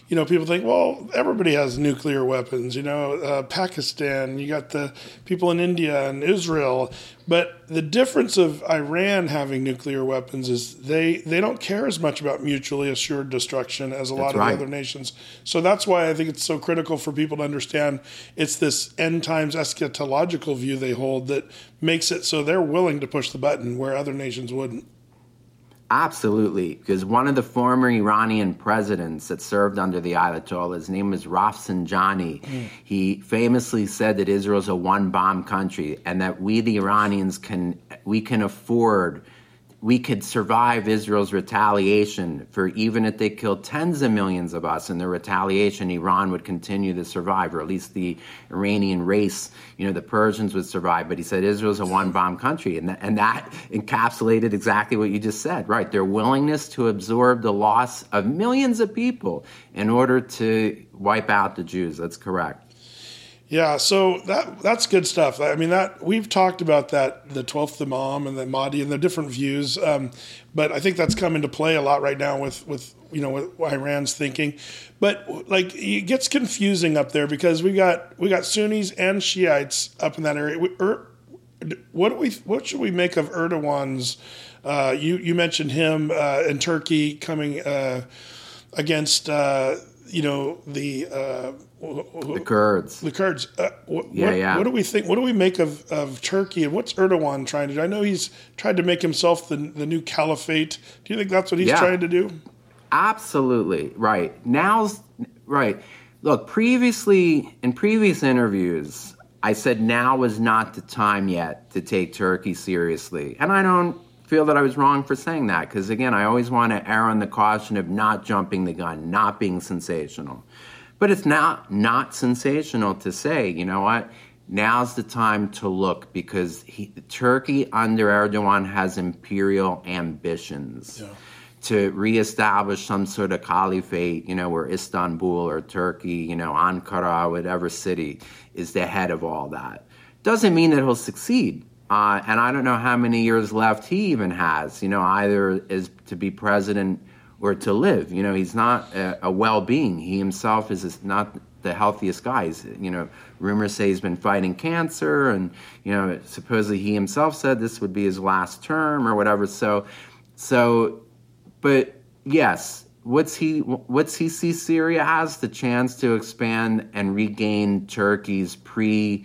S1: you know, people think, well, everybody has nuclear weapons. You know, uh, Pakistan, you got the people in India and Israel. But the difference of Iran having nuclear weapons is they, they don't care as much about mutually assured destruction as a lot
S2: That's
S1: of
S2: right.
S1: the other nations. So that's why I think it's so critical for people to understand it's this end times eschatological view they hold that makes it so they're willing to push the button where other nations wouldn't.
S2: Absolutely, because one of the former Iranian presidents that served under the Ayatollah, his name was Rafsanjani, mm. he famously said that Israel's a one-bomb country and that we, the Iranians, can we can afford, we could survive Israel's retaliation for even if they killed tens of millions of us in the retaliation, Iran would continue to survive, or at least the Iranian race, you know, the Persians would survive. But he said Israel's a one-bomb country, and that, and that encapsulated exactly what you just said, right? Their willingness to absorb the loss of millions of people in order to wipe out the Jews. That's correct.
S1: Yeah, so that that's good stuff. I mean, that we've talked about that, the twelfth Imam and the Mahdi and the different views, um, but I think that's come into play a lot right now with, with you know with Iran's thinking. But like it gets confusing up there because we got we got Sunnis and Shiites up in that area. We, er, what do we what should we make of Erdogan's? Uh, you you mentioned him uh, in Turkey coming uh, against uh, you know the. Uh,
S2: The Kurds.
S1: The Kurds. Uh, what,
S2: yeah,
S1: what,
S2: yeah.
S1: What do we think? What do we make of, of Turkey? And what's Erdogan trying to do? I know he's tried to make himself the the new caliphate. Do you think that's what he's
S2: yeah.
S1: trying to do?
S2: Absolutely. Right. Now's right. Look, previously, in previous interviews, I said now was not the time yet to take Turkey seriously. And I don't feel that I was wrong for saying that because, again, I always want to err on the caution of not jumping the gun, not being sensational. But it's not not sensational to say, you know what, now's the time to look because he, Turkey under Erdogan has imperial ambitions yeah. to reestablish some sort of caliphate, you know, where Istanbul or Turkey, you know, Ankara, whatever city is the head of all that. Doesn't mean that he'll succeed. Uh, and I don't know how many years left he even has, you know, either is to be president or to live. You know, he's not a, a well-being. He himself is not the healthiest guy. He's, you know, rumors say he's been fighting cancer, and, you know, supposedly he himself said this would be his last term or whatever. So, so, but yes, what's he, what's he see Syria has the chance to expand and regain Turkey's pre-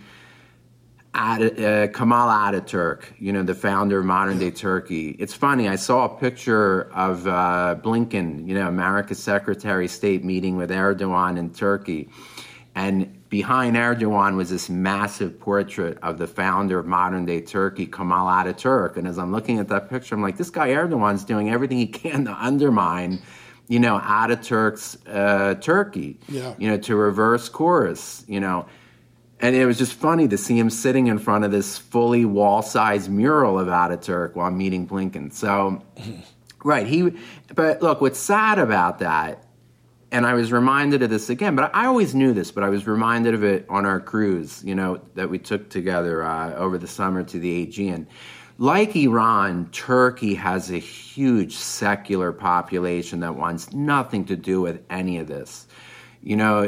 S2: Uh, Kemal Ataturk, you know, the founder of modern-day Turkey. It's funny, I saw a picture of uh, Blinken, you know, America's Secretary of State meeting with Erdogan in Turkey. And behind Erdogan was this massive portrait of the founder of modern-day Turkey, Kemal Ataturk. And as I'm looking at that picture, I'm like, this guy Erdogan's doing everything he can to undermine, you know, Ataturk's uh, Turkey,
S1: yeah.
S2: you know, to reverse course, you know. And it was just funny to see him sitting in front of this fully wall-sized mural of Ataturk while meeting Blinken. So, right, he. But look, what's sad about that, and I was reminded of this again, but I always knew this, but I was reminded of it on our cruise, you know, that we took together uh, over the summer to the Aegean. Like Iran, Turkey has a huge secular population that wants nothing to do with any of this. You know,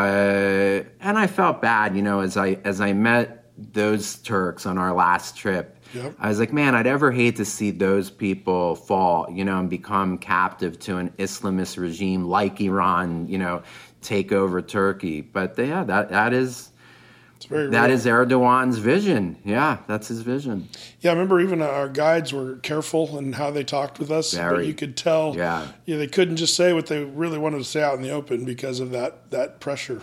S2: uh, and I felt bad, you know, as I as I met those Turks on our last trip. Yep. I was like, man, I'd ever hate to see those people fall, you know, and become captive to an Islamist regime like Iran, you know, take over Turkey. But yeah, that that is it's very that real. Is Erdogan's vision. Yeah, that's his vision.
S1: Yeah, I remember even our guides were careful in how they talked with us,
S2: Very.
S1: But you could tell,
S2: yeah.
S1: yeah, they couldn't just say what they really wanted to say out in the open because of that that pressure.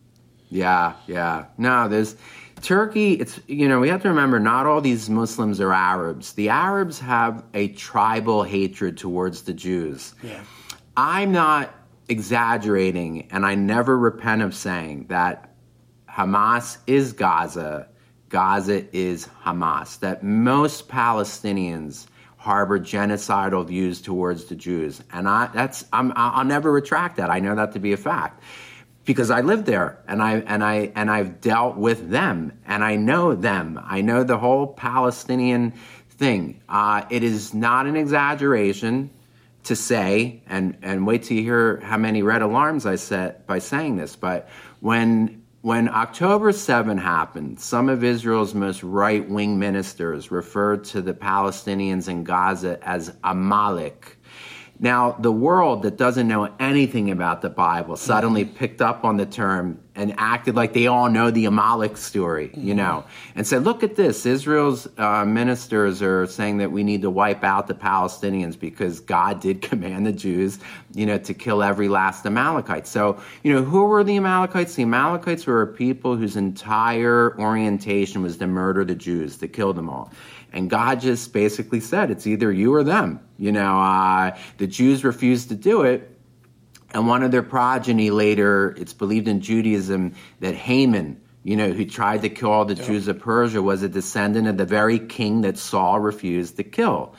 S2: Yeah, yeah. No, there's Turkey. It's you know we have to remember not all these Muslims are Arabs. The Arabs have a tribal hatred towards the Jews.
S1: Yeah.
S2: I'm not exaggerating, and I never repent of saying that. Hamas is Gaza. Gaza is Hamas. That most Palestinians harbor genocidal views towards the Jews, and I that's I'm, I'll never retract that. I know that to be a fact because I lived there, and I and I and I've dealt with them, and I know them. I know the whole Palestinian thing. Uh, it is not an exaggeration to say, and, and wait till you hear how many red alarms I set by saying this, but when when October seventh happened, some of Israel's most right-wing ministers referred to the Palestinians in Gaza as Amalek. Now, the world that doesn't know anything about the Bible suddenly picked up on the term and acted like they all know the Amalek story, you know, and said, look at this. Israel's uh, ministers are saying that we need to wipe out the Palestinians because God did command the Jews, you know, to kill every last Amalekite. So, you know, who were the Amalekites? The Amalekites were a people whose entire orientation was to murder the Jews, to kill them all. And God just basically said, it's either you or them. You know, uh, the Jews refused to do it. And one of their progeny later, it's believed in Judaism that Haman, you know, who tried to kill all the yeah. Jews of Persia, was a descendant of the very king that Saul refused to kill.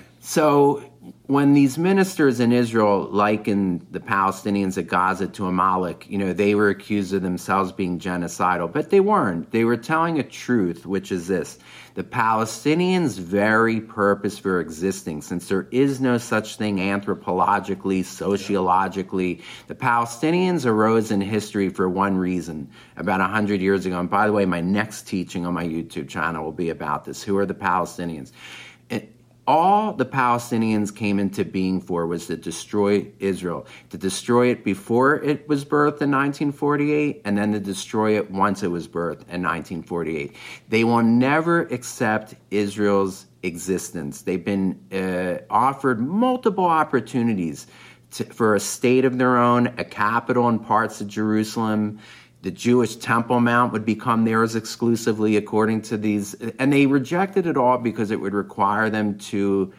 S2: So when these ministers in Israel likened the Palestinians at Gaza to Amalek, you know, they were accused of themselves being genocidal, but they weren't. They were telling a truth, which is this: the Palestinians' very purpose for existing, since there is no such thing anthropologically, sociologically, the Palestinians arose in history for one reason about one hundred years ago. And by the way, my next teaching on my YouTube channel will be about this. Who are the Palestinians? It, All the Palestinians came into being for was to destroy Israel, to destroy it before it was birthed in nineteen forty-eight, and then to destroy it once it was birthed in nineteen forty-eight. They will never accept Israel's existence. They've been uh, offered multiple opportunities to, for a state of their own, a capital in parts of Jerusalem. The Jewish Temple Mount would become theirs exclusively according to these, and they rejected it all because it would require them to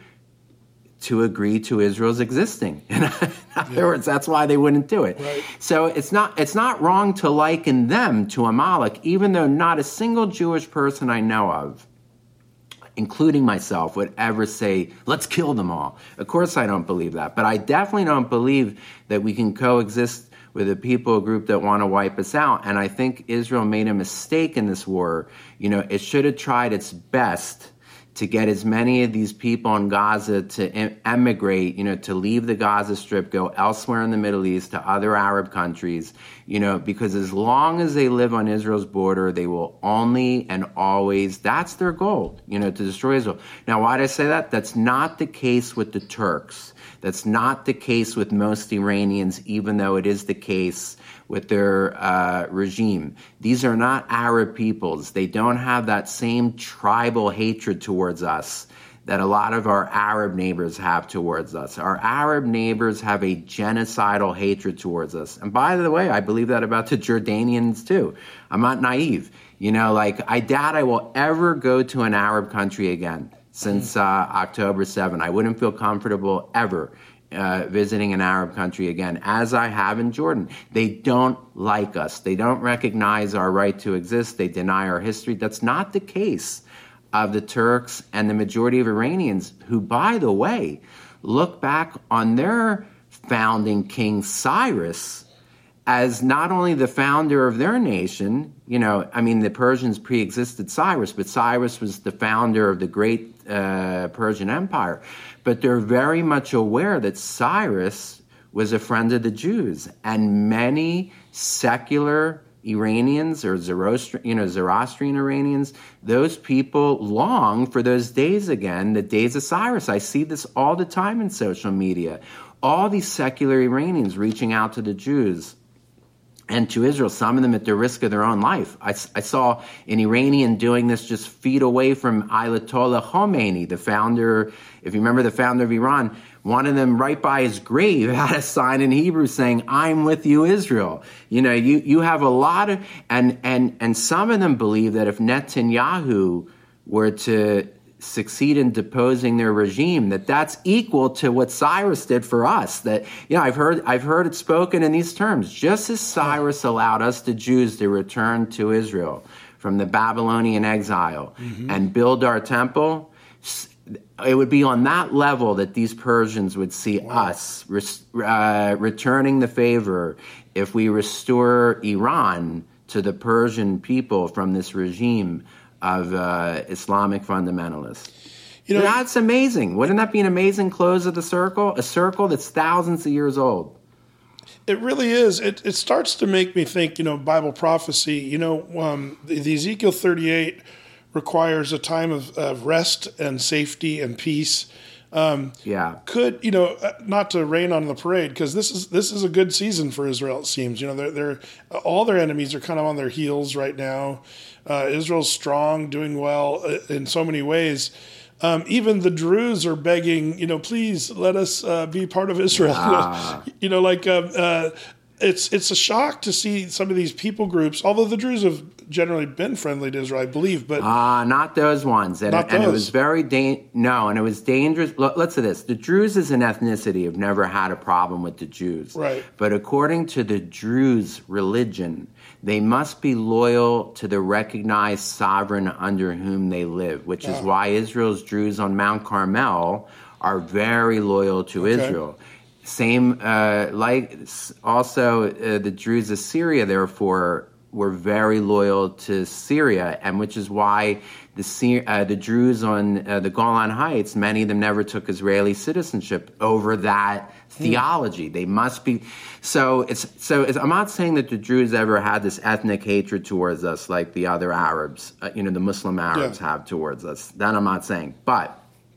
S2: to agree to Israel's existing. In other yeah. words, that's why they wouldn't do it.
S1: Right.
S2: So it's not it's not wrong to liken them to Amalek, even though not a single Jewish person I know of, including myself, would ever say, let's kill them all. Of course I don't believe that, but I definitely don't believe that we can coexist with a people group that want to wipe us out. And I think Israel made a mistake in this war. You know, it should have tried its best to get as many of these people in Gaza to em- emigrate, you know, to leave the Gaza Strip, go elsewhere in the Middle East, to other Arab countries, you know, because as long as they live on Israel's border, they will only and always, that's their goal, you know, to destroy Israel. Now, why did I say that? That's not the case with the Turks. That's not the case with most Iranians, even though it is the case with their uh, regime. These are not Arab peoples. They don't have that same tribal hatred towards us that a lot of our Arab neighbors have towards us. Our Arab neighbors have a genocidal hatred towards us. And by the way, I believe that about the Jordanians too. I'm not naive. You know, like, I doubt I will ever go to an Arab country again since uh, October seventh. I wouldn't feel comfortable ever uh, visiting an Arab country again, as I have in Jordan. They don't like us. They don't recognize our right to exist. They deny our history. That's not the case of the Turks and the majority of Iranians, who, by the way, look back on their founding king, Cyrus, as not only the founder of their nation. You know, I mean, the Persians pre-existed Cyrus, but Cyrus was the founder of the great uh, Persian Empire. But they're very much aware that Cyrus was a friend of the Jews, and many secular Iranians or Zoroastrian, you know, Zoroastrian Iranians, those people long for those days again, the days of Cyrus. I see this all the time in social media. All these secular Iranians reaching out to the Jews and to Israel, some of them at the risk of their own life. I, I saw an Iranian doing this just feet away from Ayatollah Khomeini, the founder, if you remember the founder of Iran. One of them right by his grave had a sign in Hebrew saying, "I'm with you, Israel." You know, you, you have a lot of, and, and, and some of them believe that if Netanyahu were to succeed in deposing their regime, that that's equal to what Cyrus did for us. That, you know, I've heard I've heard it spoken in these terms. Just as Cyrus allowed us, the Jews, to return to Israel from the Babylonian exile mm-hmm. and build our temple, it would be on that level that these Persians would see wow. us uh, returning the favor if we restore Iran to the Persian people from this regime of uh, Islamic fundamentalists.
S1: You know,
S2: that's amazing. Wouldn't that be an amazing close of the circle? A circle that's thousands of years old.
S1: It really is. It it starts to make me think, you know, Bible prophecy, you know, um, the, the Ezekiel thirty-eight requires a time of, of rest and safety and peace. Um,
S2: yeah.
S1: Could, you know, not to rain on the parade, because this is this is a good season for Israel, it seems. You know, they're, they're all their enemies are kind of on their heels right now. Uh, Israel's strong, doing well in so many ways. Um, even the Druze are begging, you know, please let us uh, be part of Israel. Ah. You know, like um, uh, it's it's a shock to see some of these people groups, although the Druze have generally been friendly to Israel, I believe, but
S2: ah, uh, not those ones. And,
S1: not
S2: and
S1: those.
S2: It was very da- no, and it was dangerous. Look, let's say this: the Druze as an ethnicity have never had a problem with the Jews,
S1: right?
S2: But according to the Druze religion, they must be loyal to the recognized sovereign under whom they live, which is why Israel's Druze on Mount Carmel are very loyal to okay. Israel. Same, uh, like also uh, the Druze of Syria, therefore, were very loyal to Syria, and which is why the uh, the Druze on uh, the Golan Heights, many of them never took Israeli citizenship over that theology. Mm. They must be so. It's so. It's, I'm not saying that the Druze ever had this ethnic hatred towards us like the other Arabs, uh, you know, the Muslim Arabs yeah. have towards us. That I'm not saying, but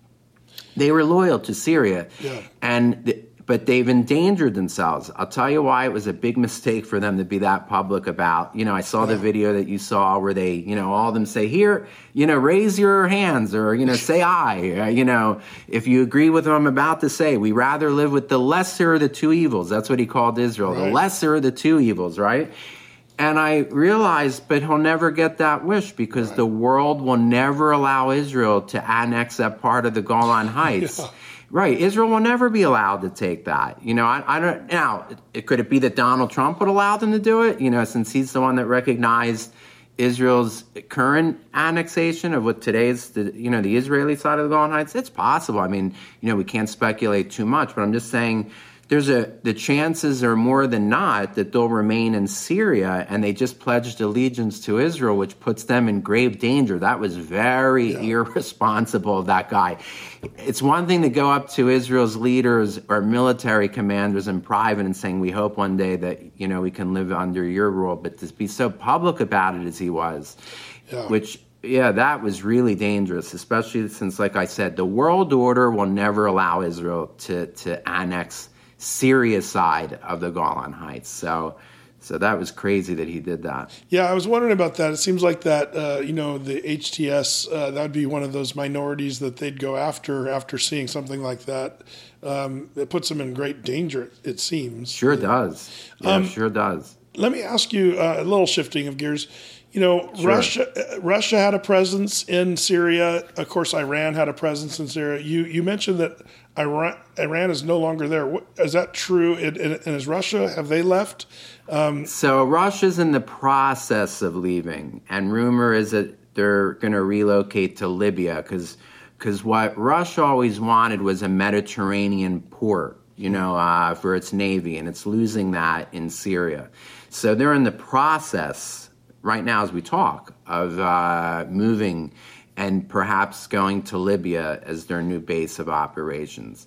S2: they were loyal to Syria,
S1: yeah.
S2: and. The, But they've endangered themselves. I'll tell you why it was a big mistake for them to be that public about. You know, I saw yeah. the video that you saw where they, you know, all of them say, here, you know, raise your hands or, you know, say I. You know, if you agree with what I'm about to say, we rather live with the lesser of the two evils. That's what he called Israel, right. The lesser of the two evils, right? And I realized, but he'll never get that wish because right. the world will never allow Israel to annex that part of the Golan Heights. yeah. Right. Israel will never be allowed to take that. You know, I, I don't now, it, it, could it be that Donald Trump would allow them to do it? You know, since he's the one that recognized Israel's current annexation of what today's, the, you know, the Israeli side of the Golan Heights. It's possible. I mean, you know, we can't speculate too much, but I'm just saying there's a, the chances are more than not that they'll remain in Syria, and they just pledged allegiance to Israel, which puts them in grave danger. That was very yeah. irresponsible of that guy. It's one thing to go up to Israel's leaders or military commanders in private and saying, we hope one day that, you know, we can live under your rule, but to be so public about it as he was, yeah. which, yeah, that was really dangerous, especially since, like I said, the world order will never allow Israel to, to annex Syria's side of the Golan Heights. So so that was crazy that he did that.
S1: Yeah, I was wondering about that. It seems like that, uh, you know, the H T S, uh, that would be one of those minorities that they'd go after after seeing something like that. Um, it puts them in great danger, it seems.
S2: Sure does. Yeah, um, sure does.
S1: Let me ask you uh, a little shifting of gears. You know, sure. Russia Russia had a presence in Syria. Of course, Iran had a presence in Syria. You you mentioned that Iran Iran is no longer there. What, is that true? And, and, and is Russia, have they left? Um,
S2: so Russia's in the process of leaving, and rumor is that they're going to relocate to Libya because because what Russia always wanted was a Mediterranean port, you know, uh, for its navy, and it's losing that in Syria. So they're in the process right now as we talk of uh, moving and perhaps going to Libya as their new base of operations.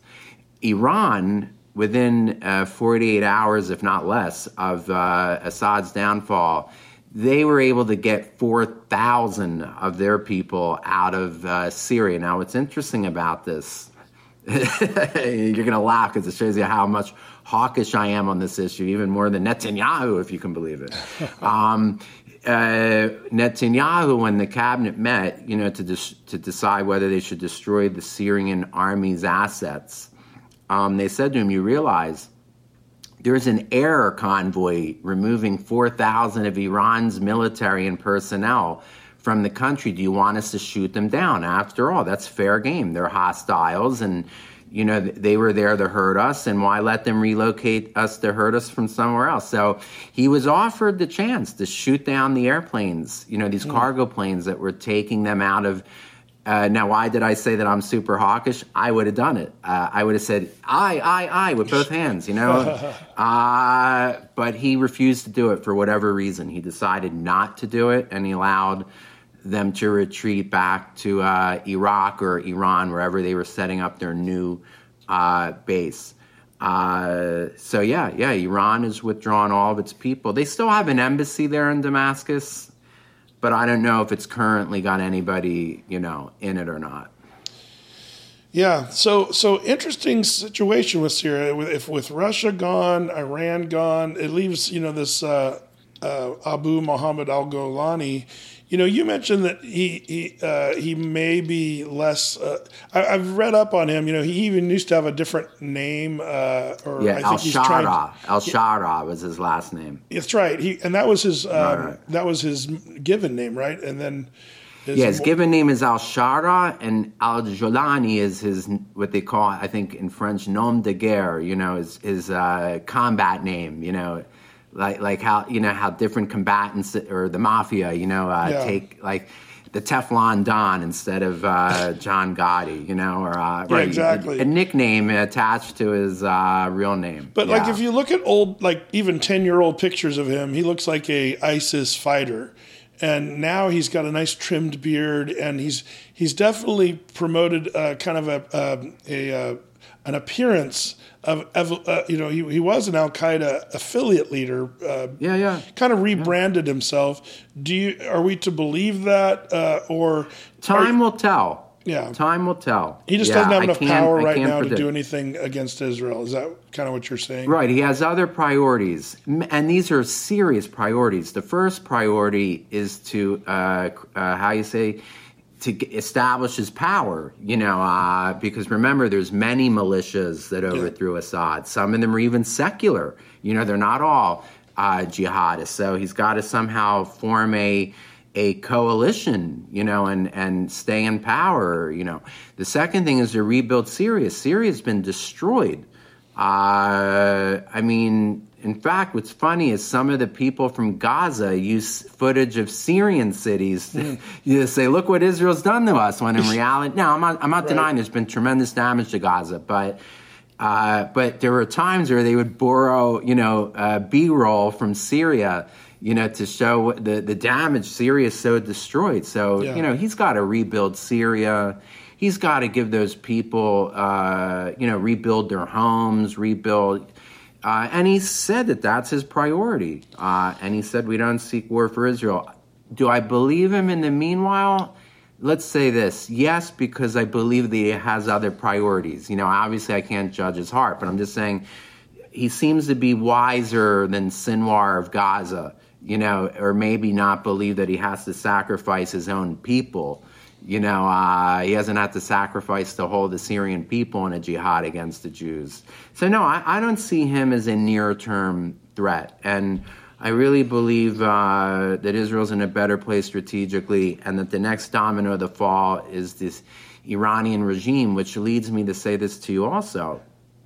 S2: Iran, within uh, forty-eight hours, if not less, of uh, Assad's downfall, they were able to get four thousand of their people out of uh, Syria. Now, what's interesting about this, you're going to laugh because it shows you how much hawkish I am on this issue, even more than Netanyahu, if you can believe it. um, Uh, Netanyahu, when the cabinet met, you know, to dis- to decide whether they should destroy the Syrian army's assets, um, they said to him, "You realize there's an air convoy removing four thousand of Iran's military and personnel from the country. Do you want us to shoot them down? After all, that's fair game. They're hostiles, and you know, they were there to hurt us, and why let them relocate us to hurt us from somewhere else?" So he was offered the chance to shoot down the airplanes, you know, these mm. cargo planes that were taking them out of. Uh, now, why did I say that I'm super hawkish? I would have done it. Uh, I would have said, aye, aye, aye, with both hands, you know. uh, but he refused to do it for whatever reason. He decided not to do it, and he allowed them to retreat back to uh, Iraq or Iran, wherever they were setting up their new uh, base. Uh, so yeah, yeah, Iran has withdrawn all of its people. They still have an embassy there in Damascus, but I don't know if it's currently got anybody, you know, in it or not.
S1: Yeah, so so interesting situation with Syria. With, if with Russia gone, Iran gone, it leaves, you know, this uh, uh, Abu Muhammad al-Golani. You know, you mentioned that he he uh, he may be less. Uh, I, I've read up on him. You know, he even used to have a different name. Uh, or
S2: yeah,
S1: I think
S2: Al
S1: he's trying.
S2: Al Shara was his last name.
S1: That's right. He and that was his. Um,
S2: right.
S1: That was his given name, right? And then. His
S2: yeah, his given name is Al Shara, and Al Jolani is his what they call, I think in French, nom de guerre. You know, his his uh, combat name. You know. Like like how you know how different combatants or the mafia you know uh,
S1: yeah.
S2: take like the Teflon Don instead of uh, John Gotti, you know, or uh,
S1: yeah,
S2: right,
S1: exactly
S2: a, a nickname attached to his uh, real name.
S1: But
S2: yeah.
S1: like if you look at old, like even ten year old pictures of him, he looks like a ISIS fighter. And now he's got a nice trimmed beard, and he's he's definitely promoted uh, kind of a a, a, a an appearance of, uh, you know, he, he was an Al Qaeda affiliate leader. Uh,
S2: yeah, yeah.
S1: Kind of rebranded yeah. himself. Do you are we to believe that, uh, or
S2: time will tell?
S1: Yeah,
S2: time will tell.
S1: He just
S2: yeah,
S1: doesn't have enough power right now
S2: predict.
S1: to do anything against Israel. Is that kind of what you're saying?
S2: Right. He has other priorities, and these are serious priorities. The first priority is to uh, uh, how you say. to establish his power, you know, uh, because remember, there's many militias that overthrew yeah. Assad. Some of them are even secular. You know, they're not all uh, jihadists. So he's got to somehow form a a coalition, you know, and, and stay in power, you know. The second thing is to rebuild Syria. Syria's been destroyed. Uh, I mean... In fact, what's funny is some of the people from Gaza use footage of Syrian cities mm. to say, look what Israel's done to us, when in reality, no, I'm not, I'm not right. denying there's been tremendous damage to Gaza, but uh, but there were times where they would borrow, you know, uh, B-roll from Syria, you know, to show the, the damage Syria so destroyed. So, yeah. you know, he's got to rebuild Syria. He's got to give those people, uh, you know, rebuild their homes, rebuild... Uh, and he said that that's his priority. Uh, and he said, we don't seek war for Israel. Do I believe him in the meanwhile? Let's say this. Yes, because I believe that he has other priorities. You know, obviously I can't judge his heart, but I'm just saying he seems to be wiser than Sinwar of Gaza, you know, or maybe not believe that he has to sacrifice his own people. You know, uh, he doesn't have to sacrifice the whole the Syrian people in a jihad against the Jews. So, no, I, I don't see him as a near-term threat. And I really believe uh, that Israel's in a better place strategically, and that the next domino to fall is this Iranian regime, which leads me to say this to you also.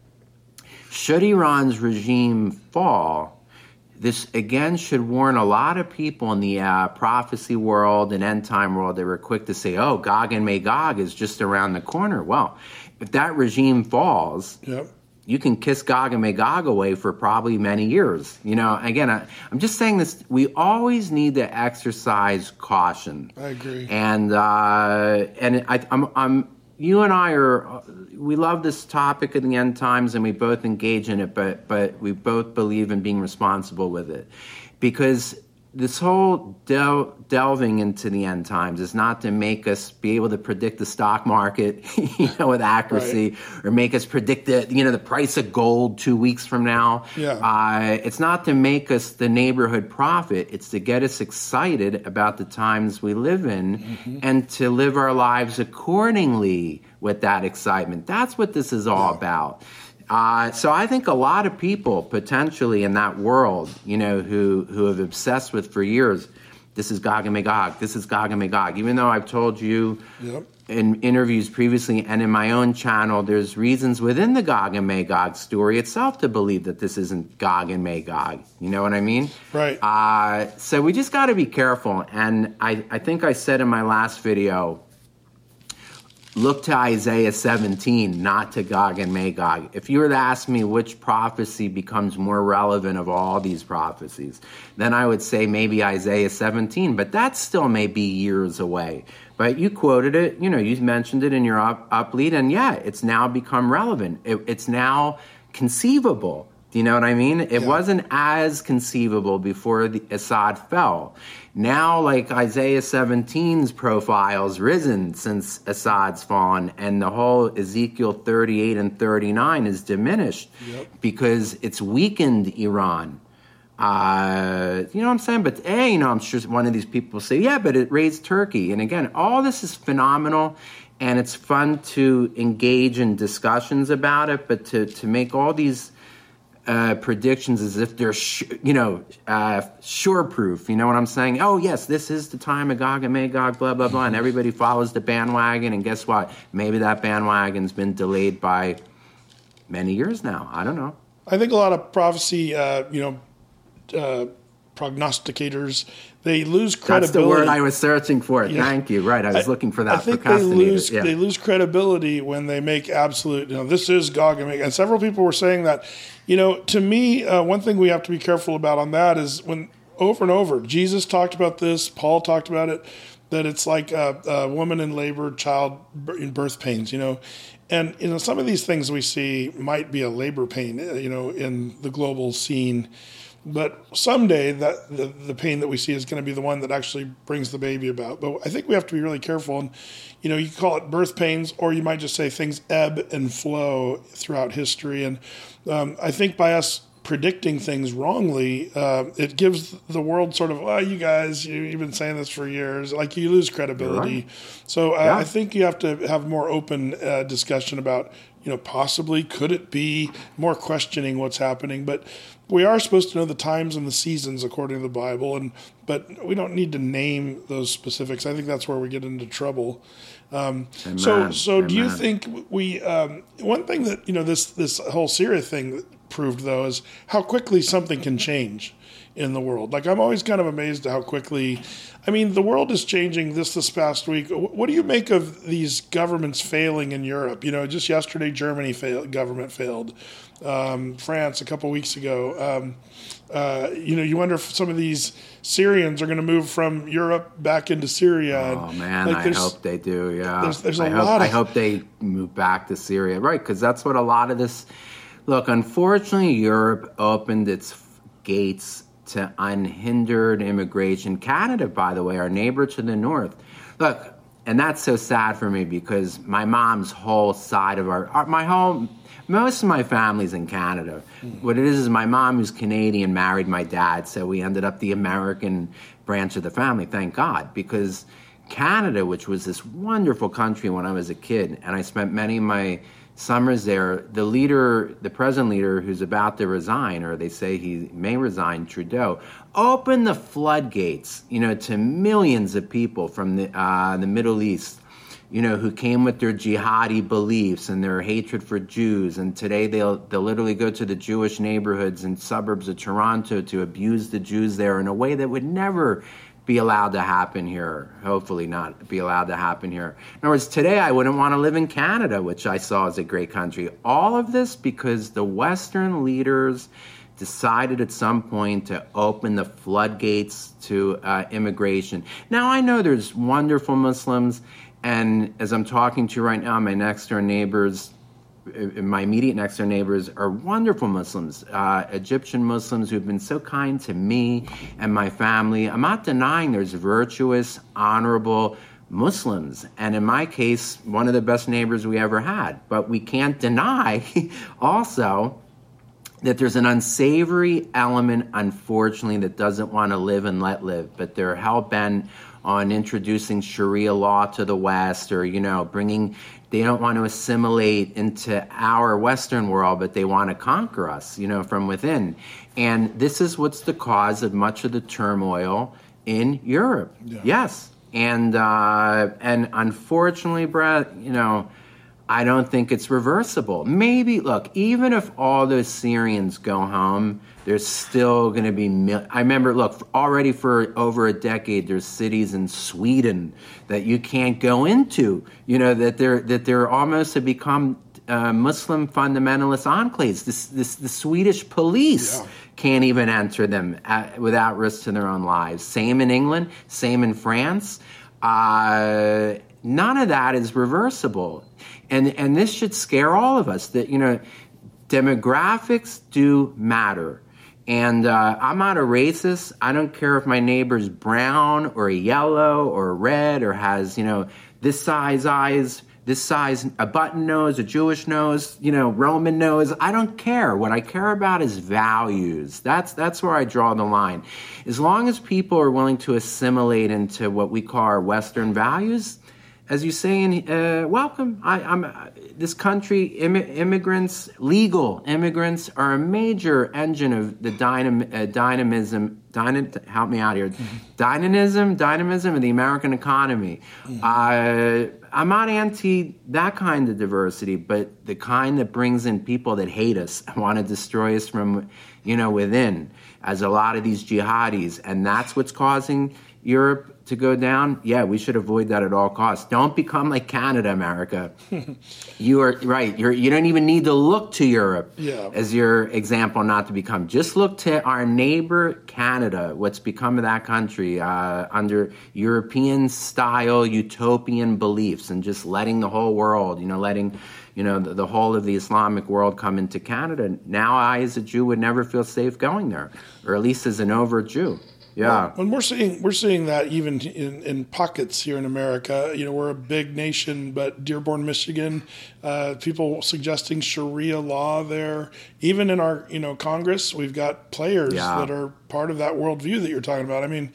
S2: Should Iran's regime fall, this, again, should warn a lot of people in the uh, prophecy world and end-time world that were quick to say, oh, Gog and Magog is just around the corner. Well, if that regime falls, yep. you can kiss Gog and Magog away for probably many years. You know, again, I, I'm just saying this. We always need to exercise caution.
S1: I agree.
S2: And, uh, and I, I'm... I'm You and I are, we love this topic of the end times, and we both engage in it, but but we both believe in being responsible with it. Because this whole del- delving into the end times is not to make us be able to predict the stock market, you know, with accuracy, right. or make us predict the, you know, the price of gold two weeks from now.
S1: Yeah.
S2: Uh, it's not to make us the neighborhood prophet. It's to get us excited about the times we live in, mm-hmm. and to live our lives accordingly with that excitement. That's what this is all yeah. about. Uh, so I think a lot of people potentially in that world, you know, who, who have obsessed with for years, this is Gog and Magog, this is Gog and Magog. Even though I've told you yep. in interviews previously and in my own channel, there's reasons within the Gog and Magog story itself to believe that this isn't Gog and Magog. You know what I mean?
S1: Right.
S2: Uh, so we just got to be careful. And I, I think I said in my last video, look to Isaiah seventeen, not to Gog and Magog. If you were to ask me which prophecy becomes more relevant of all these prophecies, then I would say maybe Isaiah seventeen, but that still may be years away. But you quoted it, you know, you mentioned it in your up, up lead, and yeah, it's now become relevant. It, it's now conceivable. Do you know what I mean? It yeah. wasn't as conceivable before the Assad fell. Now, like Isaiah seventeen's profile's risen since Assad's fallen, and the whole Ezekiel thirty-eight and thirty-nine is diminished yep. because it's weakened Iran. Uh, you know what I'm saying? But, hey, you know, I'm sure one of these people will say, yeah, but it raised Turkey. And again, all this is phenomenal, and it's fun to engage in discussions about it, but to, to make all these Uh, predictions as if they're, sh- you know, uh, sure proof. You know what I'm saying? Oh, yes, this is the time of Gog and Magog, blah, blah, blah. And everybody follows the bandwagon. And guess what? Maybe that bandwagon's been delayed by many years now. I don't know.
S1: I think a lot of prophecy, uh, you know, uh, prognosticators, they lose credibility.
S2: That's the word I was searching for. Yeah. Thank you. Right. I was I, looking for that.
S1: I think they lose, yeah. they lose credibility when they make absolute, you know, this is Gog and Magog. And several people were saying that. You know, to me, uh, one thing we have to be careful about on that is when over and over, Jesus talked about this, Paul talked about it, that it's like a, a woman in labor, child in birth pains, you know. And, you know, some of these things we see might be a labor pain, you know, in the global scene. But someday that the, the pain that we see is going to be the one that actually brings the baby about. But I think we have to be really careful. And, you know, you call it birth pains, or you might just say things ebb and flow throughout history. And um, I think by us predicting things wrongly, uh, it gives the world sort of, oh, you guys, you, you've been saying this for years. Like, you lose credibility. Right. So uh, yeah. I think you have to have more open uh, discussion about, you know, possibly, could it be, more questioning what's happening. But we are supposed to know the times and the seasons according to the Bible, and but we don't need to name those specifics. I think that's where we get into trouble. Um, so, so Amen. Do you think we? Um, one thing that you know this this whole Syria thing proved, though, is how quickly something can change in the world. Like, I'm always kind of amazed at how quickly. I mean, the world is changing this this past week. What do you make of these governments failing in Europe? You know, just yesterday, Germany failed, government failed. Um, France a couple weeks ago. Um, uh, you know, you wonder if some of these Syrians are going to move from Europe back into Syria.
S2: Oh, man, like I hope they do, yeah.
S1: There's, there's a
S2: I hope,
S1: lot of...
S2: I hope they move back to Syria, right, because that's what a lot of this... Look, unfortunately, Europe opened its gates to unhindered immigration. Canada, by the way, our neighbor to the north. Look, and that's so sad for me because my mom's whole side of our... our my whole... Most of my family's in Canada. Mm. What it is is my mom, who's Canadian, married my dad, so we ended up the American branch of the family, thank God, because Canada, which was this wonderful country when I was a kid, and I spent many of my summers there, the leader, the present leader who's about to resign, or they say he may resign, Trudeau, opened the floodgates, you know, to millions of people from the uh, the Middle East, you know, who came with their jihadi beliefs and their hatred for Jews. And today they'll they'll literally go to the Jewish neighborhoods and suburbs of Toronto to abuse the Jews there in a way that would never be allowed to happen here. Hopefully not be allowed to happen here. In other words, today I wouldn't want to live in Canada, which I saw as a great country. All of this because the Western leaders decided at some point to open the floodgates to uh, immigration. Now, I know there's wonderful Muslims, and as I'm talking to you right now, my next door neighbors, my immediate next door neighbors are wonderful Muslims, uh, Egyptian Muslims who've been so kind to me and my family. I'm not denying there's virtuous, honorable Muslims, and in my case, one of the best neighbors we ever had. But we can't deny also that there's an unsavory element, unfortunately, that doesn't want to live and let live, but they're hell-bent on introducing Sharia law to the West, or, you know, bringing, they don't want to assimilate into our Western world, but they want to conquer us, you know, from within. And this is what's the cause of much of the turmoil in Europe. Yeah. Yes. And, uh, and unfortunately, Brett, you know, I don't think it's reversible. Maybe, look, even if all those Syrians go home, there's still going to be, mil- I remember, look, already for over a decade, there's cities in Sweden that you can't go into, you know, that they're, that they're almost have become uh, Muslim fundamentalist enclaves. This, this, the Swedish police yeah. can't even enter them at, without risk to their own lives. Same in England, same in France. Uh, none of that is reversible. And and this should scare all of us that, you know, demographics do matter. And uh, I'm not a racist. I don't care if my neighbor's brown or a yellow or a red or has, you know, this size eyes, this size, a button nose, a Jewish nose, you know, Roman nose. I don't care. What I care about is values. That's that's where I draw the line. As long as people are willing to assimilate into what we call our Western values, as you say, in, uh, welcome. I, I'm uh, this country. Im- immigrants, legal immigrants, are a major engine of the dynam- uh, dynamism. Dyna- help me out here. Mm-hmm. Dynamism, dynamism of the American economy. Mm-hmm. Uh, I'm not anti that kind of diversity, but the kind that brings in people that hate us, want to destroy us from, you know, within, as a lot of these jihadis, and that's what's causing Europe to go down. Yeah, we should avoid that at all costs. Don't become like Canada, America. You are right. You're, you don't even need to look to Europe yeah. as your example not to become. Just look to our neighbor, Canada, what's become of that country uh, under European-style utopian beliefs, and just letting the whole world, you know, letting, you know, the, the whole of the Islamic world come into Canada. Now I, as a Jew, would never feel safe going there, or at least as an overt Jew. Yeah,
S1: well, and we're seeing we're seeing that even in, in pockets here in America. You know, we're a big nation, but Dearborn, Michigan, uh, people suggesting Sharia law there. Even in our you know Congress, we've got players yeah. that are part of that worldview that you're talking about. I mean,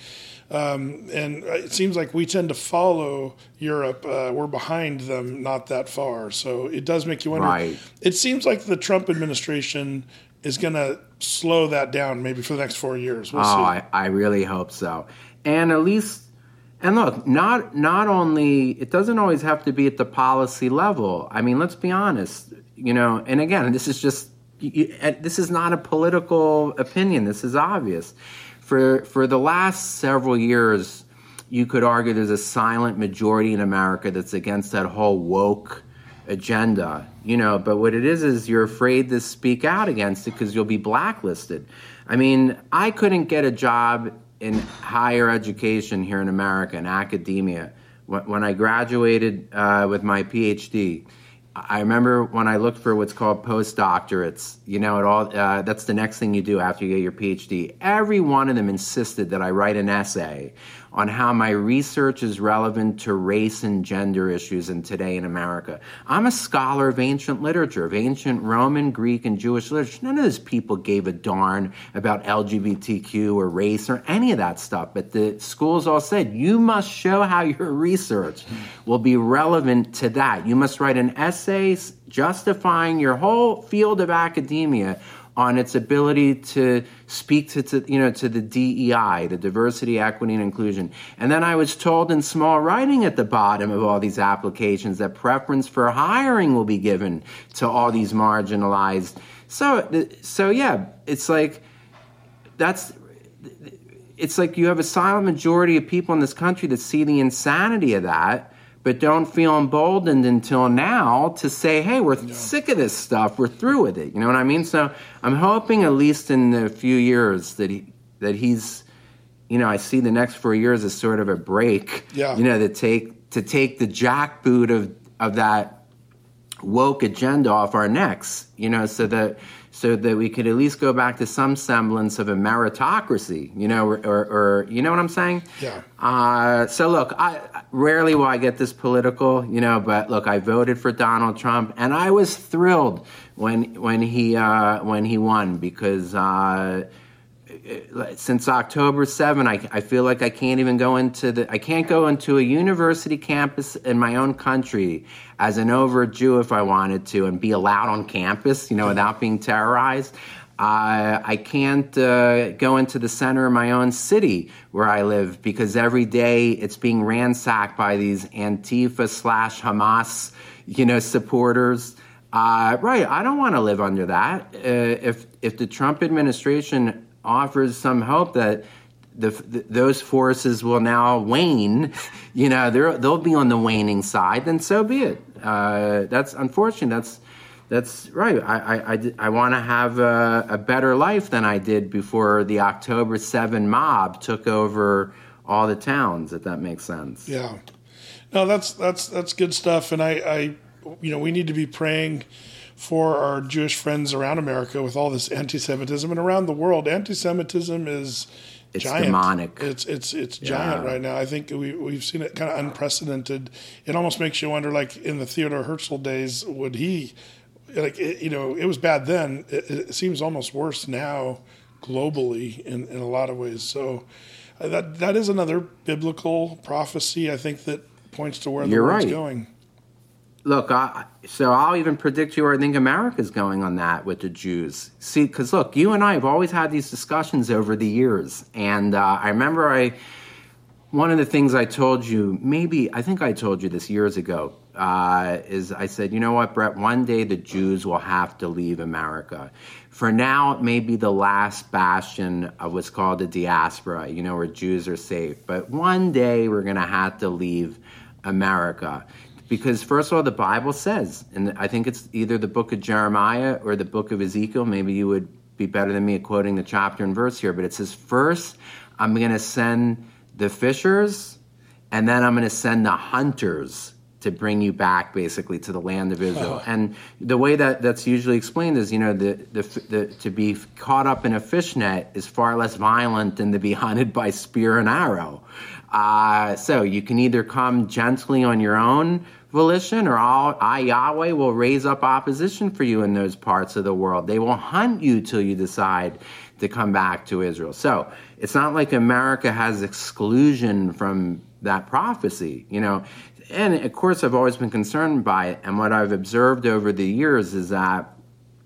S1: um, and it seems like we tend to follow Europe. Uh, we're behind them, not that far. So it does make you wonder.
S2: Right.
S1: It seems like the Trump administration is going to slow that down maybe for the next four years. We'll
S2: oh,
S1: see.
S2: I, I really hope so. And at least, and look, not not only, it doesn't always have to be at the policy level. I mean, let's be honest, you know, and again, this is just, you, this is not a political opinion. This is obvious. For, for the last several years, you could argue there's a silent majority in America that's against that whole woke agenda, you know, but what it is is you're afraid to speak out against it because you'll be blacklisted. I mean, I couldn't get a job in higher education here in America, in academia. When I graduated uh, with my P H D, I remember when I looked for what's called postdoctorates, you know, it all uh, that's the next thing you do after you get your P H D. Every one of them insisted that I write an essay on how my research is relevant to race and gender issues in today in America. I'm a scholar of ancient literature, of ancient Roman, Greek, and Jewish literature. None of those people gave a darn about L G B T Q or race or any of that stuff. But the schools all said, you must show how your research will be relevant to that. You must write an essay justifying your whole field of academia on its ability to speak to, to, you know, to the D E I, the diversity, equity, and inclusion. And then I was told in small writing at the bottom of all these applications that preference for hiring will be given to all these marginalized. So, so yeah, it's like, that's, it's like you have a silent majority of people in this country that see the insanity of that, but don't feel emboldened until now to say, hey, we're yeah. sick of this stuff. We're through with it. You know what I mean? So I'm hoping at least in a few years that he that he's, you know, I see the next four years as sort of a break,
S1: yeah.
S2: you know, to take to take the jackboot of, of that woke agenda off our necks, you know, so that so that we could at least go back to some semblance of a meritocracy, you know, or, or, or you know what I'm saying?
S1: Yeah.
S2: Uh, so look, I rarely will I get this political, you know, but look, I voted for Donald Trump, and I was thrilled when when he uh, when he won because uh, since October seventh, I, I feel like I can't even go into the I can't go into a university campus in my own country as an overt Jew if I wanted to and be allowed on campus, you know, without being terrorized. Uh, I can't uh, go into the center of my own city where I live because every day it's being ransacked by these Antifa slash Hamas, you know, supporters. Uh, right, I don't want to live under that. Uh, if if the Trump administration offers some hope that the, the those forces will now wane, you know, they're, they'll be on the waning side, then so be it. Uh, that's unfortunate. That's That's right. I I, I, I want to have a, a better life than I did before the October seventh mob took over all the towns, if that makes sense.
S1: Yeah. No, that's that's that's good stuff. And I, I you know, we need to be praying for our Jewish friends around America with all this anti-Semitism and around the world. Anti-Semitism is
S2: It's
S1: giant.
S2: demonic.
S1: It's it's it's
S2: Yeah.
S1: giant right now. I think we we've seen it kind of unprecedented. It almost makes you wonder, like in the Theodore Herzl days, would he? Like it, you know, it was bad then. It, it seems almost worse now, globally in, in a lot of ways. So uh, that that is another biblical prophecy, I think, that points to where the
S2: You're
S1: world's
S2: right.
S1: going.
S2: Look, I, so I'll even predict you where I think America's going on that with the Jews. See, because look, you and I have always had these discussions over the years, and uh, I remember I. One of the things I told you, maybe, I think I told you this years ago, uh, is I said, you know what, Brett, one day the Jews will have to leave America. For now, it may be the last bastion of what's called the diaspora, you know, where Jews are safe. But one day we're going to have to leave America. Because first of all, the Bible says, and I think it's either the book of Jeremiah or the book of Ezekiel, maybe you would be better than me at quoting the chapter and verse here, but it says, first, I'm going to send the fishers, and then I'm going to send the hunters to bring you back, basically, to the land of Israel. Oh. And the way that that's usually explained is, you know, the, the the to be caught up in a fishnet is far less violent than to be hunted by spear and arrow. Uh, so you can either come gently on your own volition, or I'll, I, Yahweh, will raise up opposition for you in those parts of the world. They will hunt you till you decide to come back to Israel. So it's not like America has exclusion from that prophecy, you know. And of course, I've always been concerned by it. And what I've observed over the years is that,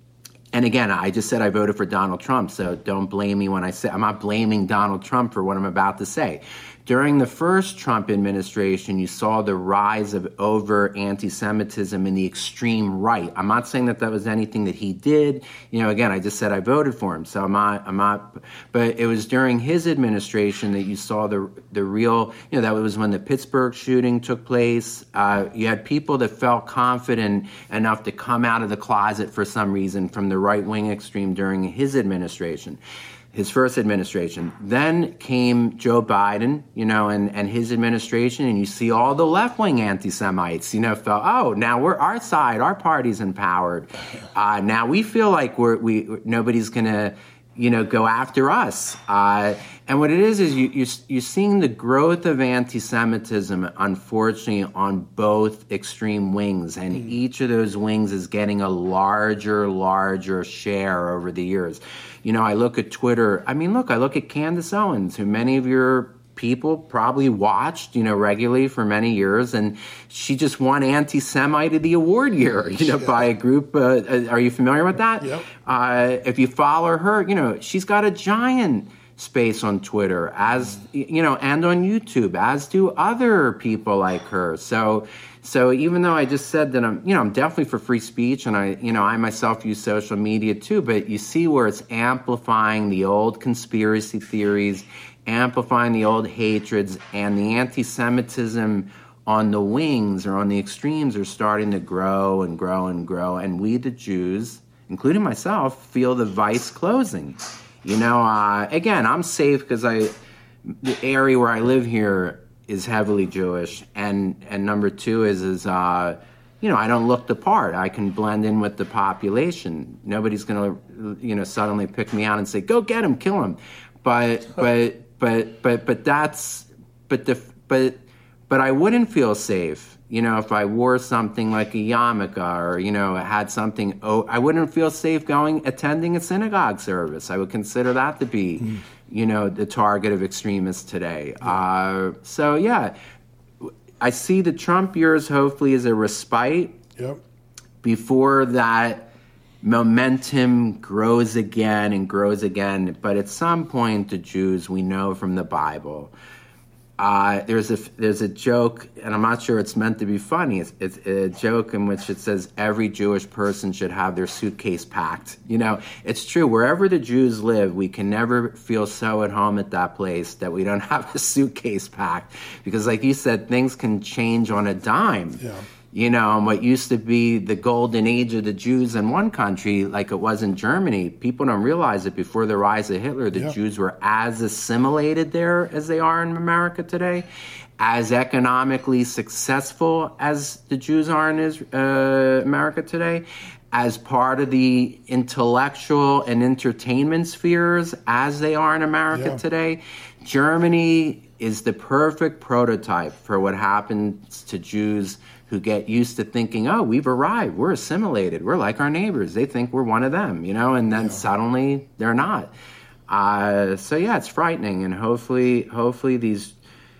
S2: and again, I just said I voted for Donald Trump, so don't blame me when I say, I'm not blaming Donald Trump for what I'm about to say. During the first Trump administration, you saw the rise of overt anti-Semitism in the extreme right. I'm not saying that that was anything that he did. You know, again, I just said I voted for him, so I'm not, I'm not, but it was during his administration that you saw the the real, you know, that was when the Pittsburgh shooting took place. Uh, you had people that felt confident enough to come out of the closet for some reason from the right-wing extreme during his administration. His first administration. Then came Joe Biden, you know, and, and his administration, and you see all the left-wing anti-Semites, you know, felt, oh, now we're our side, our party's empowered. Uh, now we feel like we're we nobody's gonna, you know, go after us. Uh, and what it is is you, you're, you're seeing the growth of anti-Semitism, unfortunately, on both extreme wings, and mm. each of those wings is getting a larger, larger share over the years. You know, I look at Twitter. I mean, look, I look at Candace Owens, who many of your people probably watched, you know, regularly for many years, and she just won Anti-Semite of the Award year, you know, yeah. by a group. Uh, are you familiar with that?
S1: Yep.
S2: Uh, if you follow her, you know, she's got a giant space on Twitter, as you know, and on YouTube, as do other people like her. So. So even though I just said that I'm, you know, I'm definitely for free speech, and I, you know, I myself use social media too, but you see where it's amplifying the old conspiracy theories, amplifying the old hatreds, and the anti-Semitism on the wings or on the extremes are starting to grow and grow and grow. And we, the Jews, including myself, feel the vice closing. You know, uh, again, I'm safe because I, the area where I live here is heavily Jewish, and and number two is is uh, you know, I don't look the part. I can blend in with the population. Nobody's gonna, you know, suddenly pick me out and say, "Go get him, kill him." But but but but but that's but the but but I wouldn't feel safe, you know, if I wore something like a yarmulke or, you know, had something. Oh, I wouldn't feel safe going attending a synagogue service. I would consider that to be. Mm. you know, the target of extremists today. Uh, so, yeah, I see the Trump years hopefully as a respite
S1: yep.
S2: before that momentum grows again and grows again. But at some point, the Jews, we know from the Bible, uh, there's a there's a joke, and I'm not sure it's meant to be funny. It's, it's a joke in which it says every Jewish person should have their suitcase packed. You know, it's true. Wherever the Jews live, we can never feel so at home at that place that we don't have a suitcase packed. Because like you said, things can change on a dime.
S1: Yeah.
S2: You know, and what used to be the golden age of the Jews in one country, like it was in Germany, people don't realize that before the rise of Hitler, the
S1: yeah.
S2: Jews were as assimilated there as they are in America today, as economically successful as the Jews are in uh, America today, as part of the intellectual and entertainment spheres as they are in America
S1: yeah.
S2: today. Germany is the perfect prototype for what happens to Jews who get used to thinking, oh, we've arrived, we're assimilated, we're like our neighbors, they think we're one of them, you know, and then yeah. suddenly they're not. Uh, so yeah, it's frightening, and hopefully, hopefully these,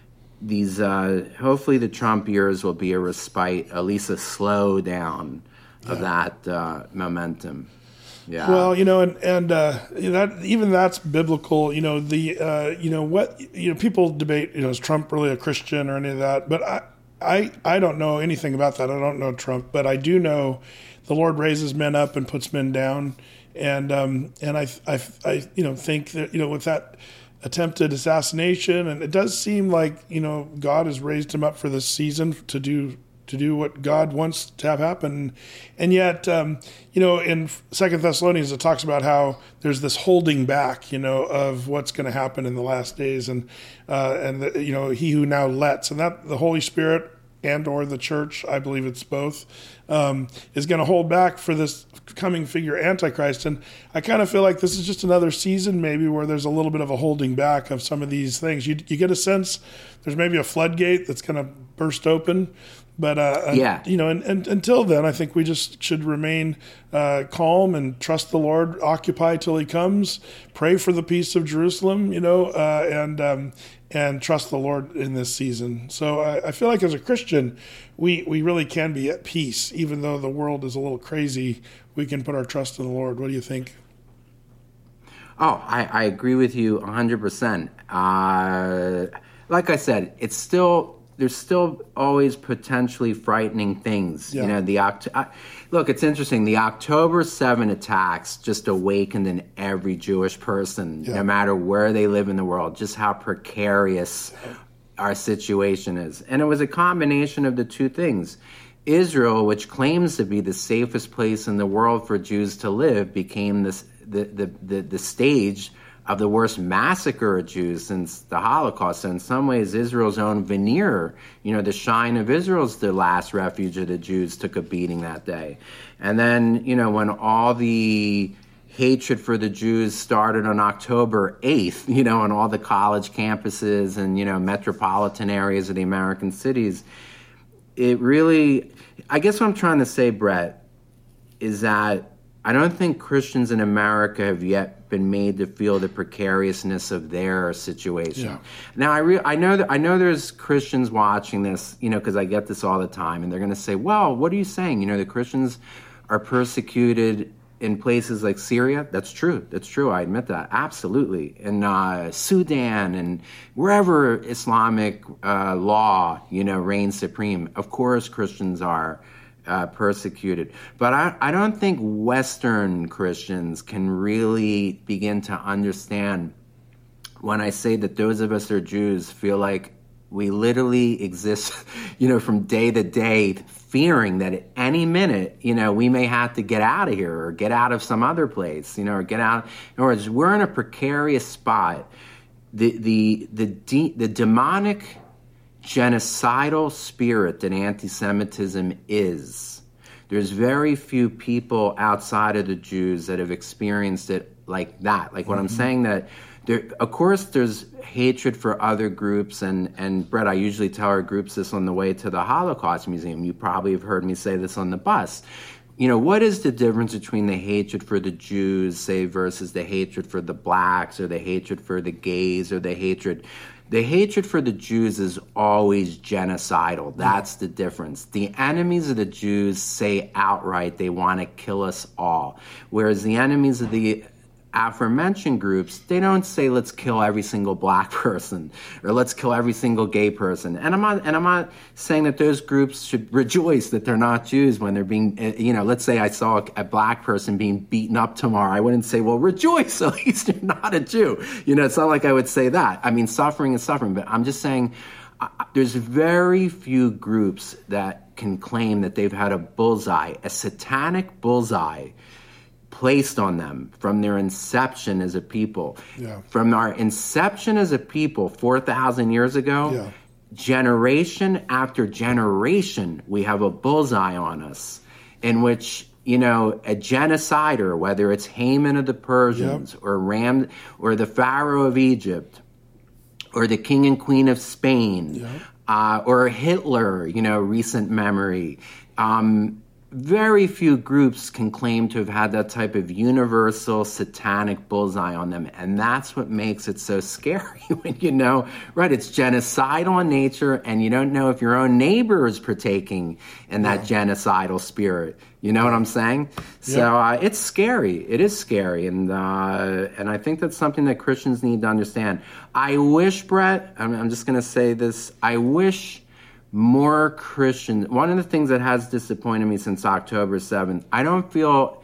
S2: these, uh, hopefully the Trump years will be a respite, at least a slow down of yeah. that uh, momentum. Yeah.
S1: Well, you know, and and uh, that even that's biblical. You know, the uh, you know what you know people debate. You know, is Trump really a Christian or any of that? But I. I, I don't know anything about that. I don't know Trump, but I do know the Lord raises men up and puts men down, and um, and I, I, I you know think that you know with that attempted assassination, and it does seem like you know God has raised him up for this season to do to do what God wants to have happen, and yet um, you know in Second Thessalonians it talks about how there's this holding back, you know, of what's going to happen in the last days, and uh, and the, you know he who now lets, and that the Holy Spirit and or the church, I believe it's both, um, is going to hold back for this coming figure Antichrist. And I kind of feel like this is just another season maybe where there's a little bit of a holding back of some of these things. You, you get a sense there's maybe a floodgate that's going to burst open. But, uh,
S2: yeah.
S1: you know, and, and until then, I think we just should remain uh, calm and trust the Lord, occupy till he comes, pray for the peace of Jerusalem, you know, uh, and um, and trust the Lord in this season. So I, I feel like as a Christian, we, we really can be at peace. Even though the world is a little crazy, we can put our trust in the Lord. What do you think?
S2: Oh, I, I agree with you one hundred percent. Uh, like I said, it's still... There's still always potentially frightening things. Yeah. You know, the Oct- I, look, it's interesting. The October seventh attacks just awakened in every Jewish person, yeah. no matter where they live in the world, just how precarious our situation is. And it was a combination of the two things. Israel, which claims to be the safest place in the world for Jews to live, became this the the the, the stage of the worst massacre of Jews since the Holocaust. So in some ways, Israel's own veneer, you know, the shine of Israel's the last refuge of the Jews, took a beating that day. And then, you know, when all the hatred for the Jews started on October eighth, you know, on all the college campuses and, you know, metropolitan areas of the American cities, it really, I guess what I'm trying to say, Brett, is that I don't think Christians in America have yet been made to feel the precariousness of their situation. Yeah. Now, I re- I know that I know there's Christians watching this, you know, because I get this all the time, and they're going to say, "Well, what are you saying? You know, the Christians are persecuted in places like Syria." That's true. That's true. I admit that absolutely. In uh, Sudan and wherever Islamic uh, law, you know, reigns supreme, of course, Christians are. Uh, persecuted. But I, I don't think Western Christians can really begin to understand when I say that those of us who are Jews feel like we literally exist, you know, from day to day, fearing that at any minute, you know, we may have to get out of here or get out of some other place, you know, or get out. In other words, we're in a precarious spot. The, the, the, de- the demonic genocidal spirit that anti-Semitism is. There's very few people outside of the Jews that have experienced it like that. Like what mm-hmm. I'm saying that there, of course, there's hatred for other groups, and, and Brett, I usually tell our groups this on the way to the Holocaust Museum. You probably have heard me say this on the bus. You know, what is the difference between the hatred for the Jews, say, versus the hatred for the blacks or the hatred for the gays or the hatred? The hatred for the Jews is always genocidal. That's the difference. The enemies of the Jews say outright they want to kill us all, whereas the enemies of the aforementioned groups, they don't say let's kill every single black person or let's kill every single gay person. And I'm not and I'm not saying that those groups should rejoice that they're not Jews when they're being, you know, let's say I saw a, a black person being beaten up tomorrow. I wouldn't say, well, rejoice, at least you're not a Jew. You know, it's not like I would say that. I mean, suffering is suffering, but I'm just saying uh, there's very few groups that can claim that they've had a bullseye, a satanic bullseye placed on them from their inception as a people. Yeah. From our inception as a people four thousand years ago, yeah. generation after generation, we have a bullseye on us in which, you know, a genocider, whether it's Haman of the Persians yep. or Ram or the Pharaoh of Egypt or the King and Queen of Spain yep. uh, or Hitler, you know, recent memory, um, very few groups can claim to have had that type of universal satanic bullseye on them. And that's what makes it so scary when you know, right, it's genocidal in nature and you don't know if your own neighbor is partaking in that yeah. genocidal spirit. You know what I'm saying? So yeah. uh, it's scary. It is scary. And uh, and I think that's something that Christians need to understand. I wish, Brett, I'm, I'm just going to say this, I wish more Christians, one of the things that has disappointed me since October seventh, I don't feel,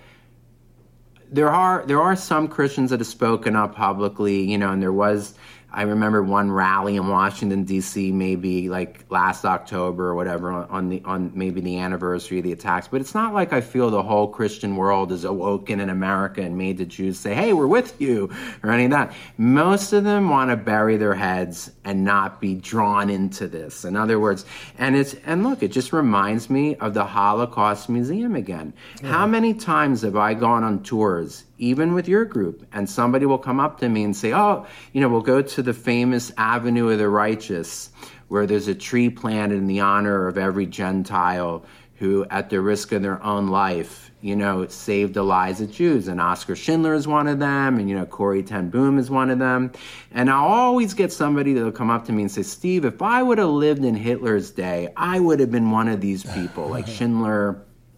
S2: there are there are some Christians that have spoken up publicly, you know, and there was, I remember one rally in Washington, D C, maybe like last October or whatever, on, on the on maybe the anniversary of the attacks. But it's not like I feel the whole Christian world is awoken in America and made the Jews say, hey, we're with you, or any of that. Most of them want to bury their heads and not be drawn into this. In other words, and it's and look, it just reminds me of the Holocaust Museum again. Yeah. How many times have I gone on tours, even with your group, and somebody will come up to me and say, oh, you know, we'll go to the famous Avenue of the Righteous, where there's a tree planted in the honor of every Gentile who, at the risk of their own life, you know, saved the lives of Jews. And Oskar Schindler is one of them, and, you know, Corrie ten Boom is one of them. And I'll always get somebody that'll come up to me and say, Steve, if I would have lived in Hitler's day, I would have been one of these people, like Schindler.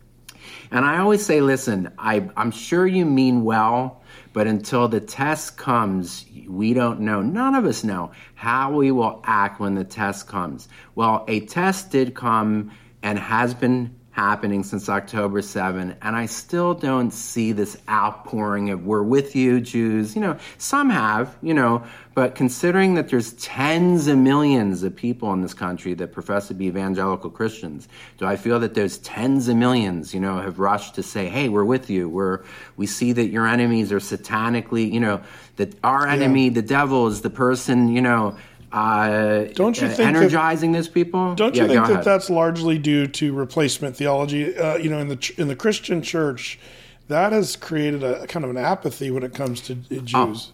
S2: And I always say, listen, I, I'm sure you mean well, but until the test comes, we don't know. None of us know how we will act when the test comes. Well, a test did come and has been happening since October seventh, and I still don't see this outpouring of we're with you, Jews. You know, some have, you know, but considering that there's tens of millions of people in this country that profess to be evangelical Christians, do I feel that there's tens of millions, you know, have rushed to say, hey, we're with you. We're, we see that your enemies are satanically, you know, that our enemy, yeah. the devil, is the person, you know, Uh,
S1: don't you
S2: uh,
S1: think
S2: energizing
S1: that,
S2: these people?
S1: Don't you
S2: yeah,
S1: think that ahead. That's largely due to replacement theology? Uh, you know, in the in the Christian church, that has created a kind of an apathy when it comes to Jews. Oh.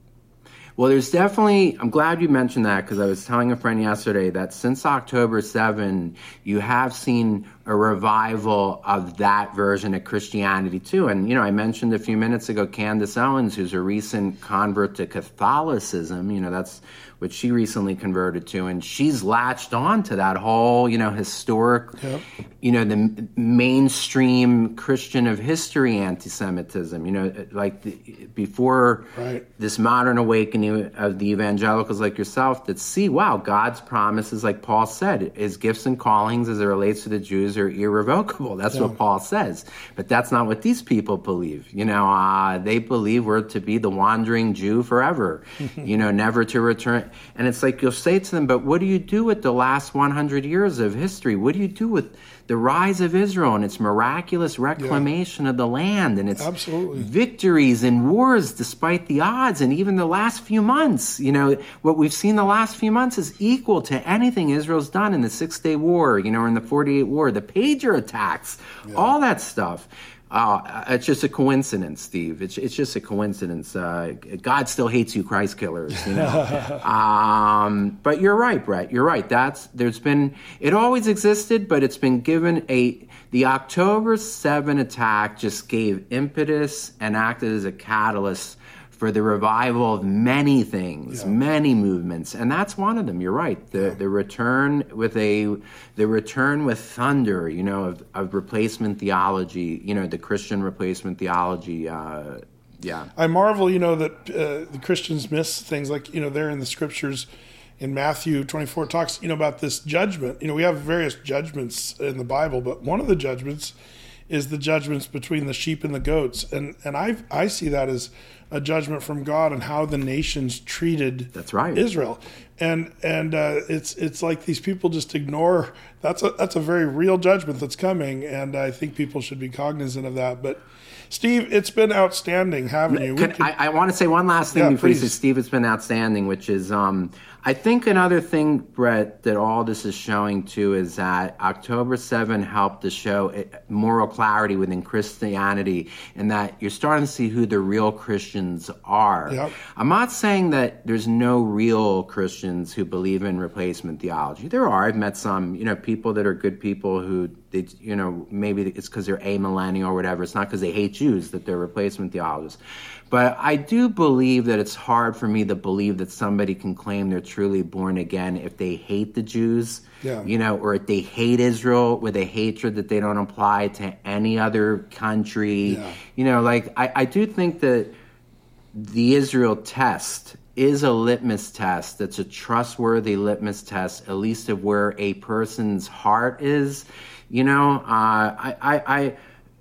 S2: Well, there's definitely, I'm glad you mentioned that, because I was telling a friend yesterday that since October seventh, you have seen a revival of that version of Christianity too. And, you know, I mentioned a few minutes ago Candace Owens, who's a recent convert to Catholicism. You know, that's what she recently converted to. And she's latched on to that whole, you know, historic, yep. you know, the mainstream Christian of history anti-Semitism, you know, like the, before right. this modern awakening of the evangelicals like yourself that see, wow, God's promises, like Paul said, his gifts and callings as it relates to the Jews are irrevocable. That's yeah. what Paul says. But that's not what these people believe. You know, uh, they believe we're to be the wandering Jew forever, you know, never to return. And it's like you'll say to them, but what do you do with the last one hundred years of history? What do you do with the rise of Israel and its miraculous reclamation yeah. of the land and its
S1: Absolutely.
S2: victories in wars despite the odds, and even the last few months? You know, what we've seen the last few months is equal to anything Israel's done in the Six-Day War, you know, or in the forty-eight War, the pager attacks, yeah. all that stuff. Uh, it's just a coincidence, Steve. It's it's just a coincidence. Uh, God still hates you, Christ killers. You know. um, but you're right, Brett. You're right. That's there's been it always existed, but it's been given a the October seventh attack just gave impetus and acted as a catalyst for the revival of many things,
S1: Yeah.
S2: many movements, and that's one of them. You're right. The
S1: Yeah.
S2: the return with a the return with thunder, you know, of, of replacement theology, you know, the Christian replacement theology. Uh, yeah,
S1: I marvel, you know, that uh, the Christians miss things like, you know, there in the scriptures in Matthew twenty-four talks, you know, about this judgment. You know, we have various judgments in the Bible, but one of the judgments is the judgments between the sheep and the goats. And and I I see that as a judgment from God on how the nations treated
S2: that's right.
S1: Israel. And and uh, it's it's like these people just ignore that's a that's a very real judgment that's coming, and I think people should be cognizant of that. But Steve, it's been outstanding having you.
S2: Can,
S1: could,
S2: I, I want to say one last thing
S1: Yeah,
S2: before you say,
S1: please.
S2: Steve, it's been outstanding, which is um, I think another thing, Brett, that all this is showing too is that October seventh helped to show it- moral clarity within Christianity, and that you're starting to see who the real Christians are.
S1: Yep.
S2: I'm not saying that there's no real Christians who believe in replacement theology. There are. I've met some, you know, people that are good people who, they, you know, maybe it's because they're amillennial or whatever. It's not because they hate Jews that they're replacement theologists. But I do believe that it's hard for me to believe that somebody can claim they're truly born again if they hate the Jews,
S1: Yeah.
S2: you know, or if they hate Israel with a hatred that they don't apply to any other country.
S1: Yeah.
S2: You know, like I, I do think that the Israel test is a litmus test. That's a trustworthy litmus test, at least of where a person's heart is. You know, uh, I, I, I,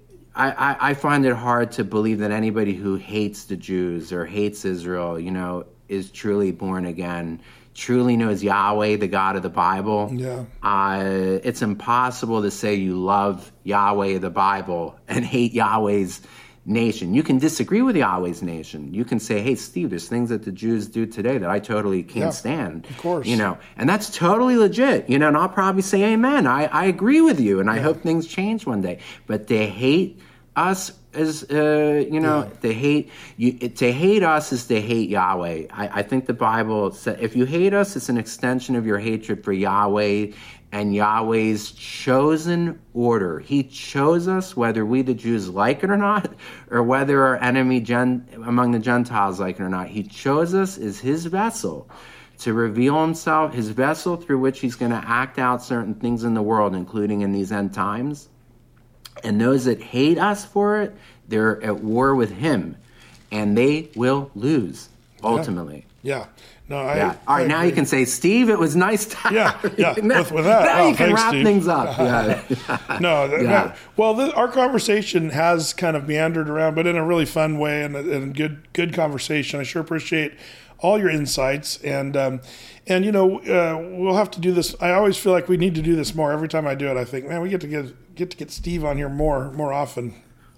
S2: I, I find it hard to believe that anybody who hates the Jews or hates Israel, you know, is truly born again, truly knows Yahweh, the God of the Bible.
S1: Yeah.
S2: Uh, it's impossible to say you love Yahweh, the Bible, and hate Yahweh's nation. You can disagree with Yahweh's nation. You can say, hey, Steve, there's things that the Jews do today that I totally can't
S1: Yeah,
S2: stand.
S1: of course.
S2: You know, and that's totally legit. You know, and I'll probably say amen. I, I agree with you, and I hope things change one day. But they hate us as, uh, you know,
S1: Yeah.
S2: they hate, you, to hate us is to hate Yahweh. I, I think the Bible says, if you hate us, it's an extension of your hatred for Yahweh and Yahweh's chosen order. He chose us, whether we the Jews like it or not, or whether our enemy gen, among the Gentiles like it or not. He chose us as his vessel to reveal himself, his vessel through which he's going to act out certain things in the world, including in these end times. And those that hate us for it, they're at war with him, and they will lose, ultimately.
S1: Yeah. No, I,
S2: Yeah. All right,
S1: I
S2: now
S1: agree.
S2: you can say, Steve, it was nice to
S1: Yeah, yeah.
S2: now,
S1: With, with that,
S2: now
S1: wow,
S2: you can
S1: thanks,
S2: wrap
S1: Steve.
S2: things up. Yeah.
S1: No, th-
S2: Yeah.
S1: no. Well, th- our conversation has kind of meandered around, but in a really fun way and a, and a good, good conversation. I sure appreciate all your insights, and um, and you know, uh, we'll have to do this. I always feel like we need to do this more. Every time I do it, I think, man, we get to get get to get Steve on here more more often.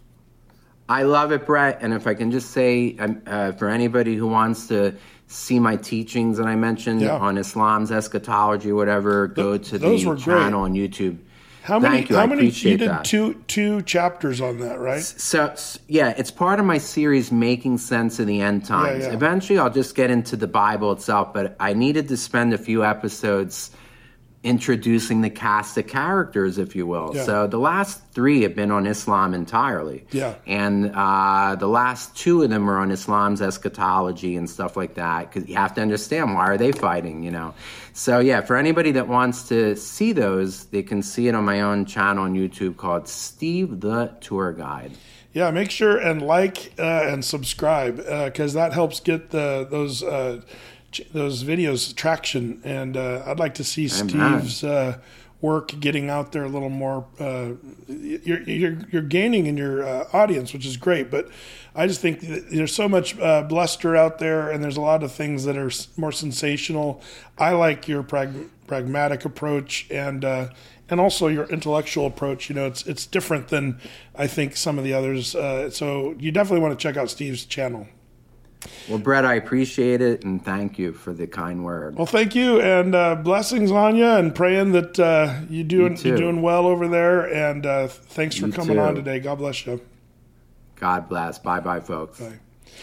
S2: I love it, Brett. And if I can just say, um, uh, for anybody who wants to see my teachings that I mentioned
S1: Yeah.
S2: on Islam's eschatology or whatever, go to
S1: those
S2: the
S1: were great.
S2: channel on YouTube.
S1: How many?
S2: Thank you.
S1: How
S2: I
S1: many?
S2: appreciate
S1: You did
S2: that.
S1: two two chapters on that, right?
S2: So, s- yeah, it's part of my series, Making Sense of the End Times.
S1: Yeah, yeah.
S2: Eventually, I'll just get into the Bible itself, but I needed to spend a few episodes introducing the cast of characters, if you will.
S1: Yeah.
S2: So the last three have been on Islam entirely.
S1: Yeah.
S2: And uh, the last two of them are on Islam's eschatology and stuff like that, because you have to understand, why are they fighting, you know? So, yeah, for anybody that wants to see those, they can see it on my own channel on YouTube called Steve the Tour Guide.
S1: Yeah, make sure and like uh, and subscribe because that helps get the those uh, ch- those videos traction. And uh, I'd like to see
S2: Amen.
S1: Steve's uh, work getting out there a little more. Uh, you're, you're you're gaining in your uh, audience, which is great. But I just think that there's so much uh, bluster out there, and there's a lot of things that are s- more sensational. I like your prag- pragmatic approach and. Uh, And also your intellectual approach, you know, it's it's different than I think some of the others. Uh, so you definitely want to check out Steve's channel.
S2: Well, Brett, I appreciate it, and thank you for the kind word.
S1: Well, thank you, and uh, blessings on you, and praying that uh, you doing
S2: too.
S1: you're doing well over there. And uh, thanks for
S2: You
S1: coming
S2: too.
S1: on today. God bless you.
S2: God bless. Bye-bye, folks.
S1: Bye.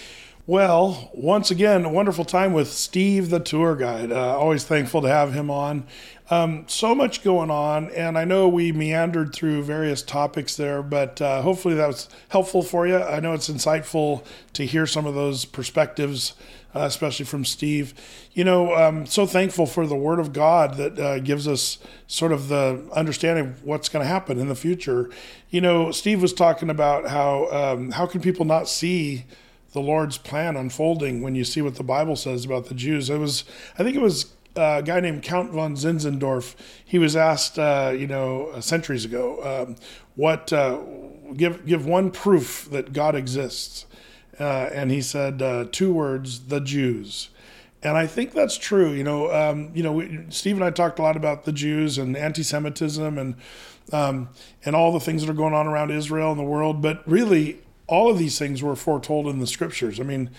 S1: Well, once again, a wonderful time with Steve, the tour guide. Uh, always thankful to have him on. Um, so much going on, and I know we meandered through various topics there, but uh, hopefully that was helpful for you. I know it's insightful to hear some of those perspectives, uh, especially from Steve. You know, I'm so thankful for the Word of God that uh, gives us sort of the understanding of what's going to happen in the future. You know, Steve was talking about how um, how can people not see the Lord's plan unfolding when you see what the Bible says about the Jews. It was, I think it was a guy named Count von Zinzendorf. He was asked, uh, you know, centuries ago, um, what uh, give give one proof that God exists, uh, and he said uh, two words: the Jews. And I think that's true. You know, um, you know, we, Steve and I talked a lot about the Jews and anti-Semitism and um, and all the things that are going on around Israel and the world, but really, all of these things were foretold in the scriptures. I mean,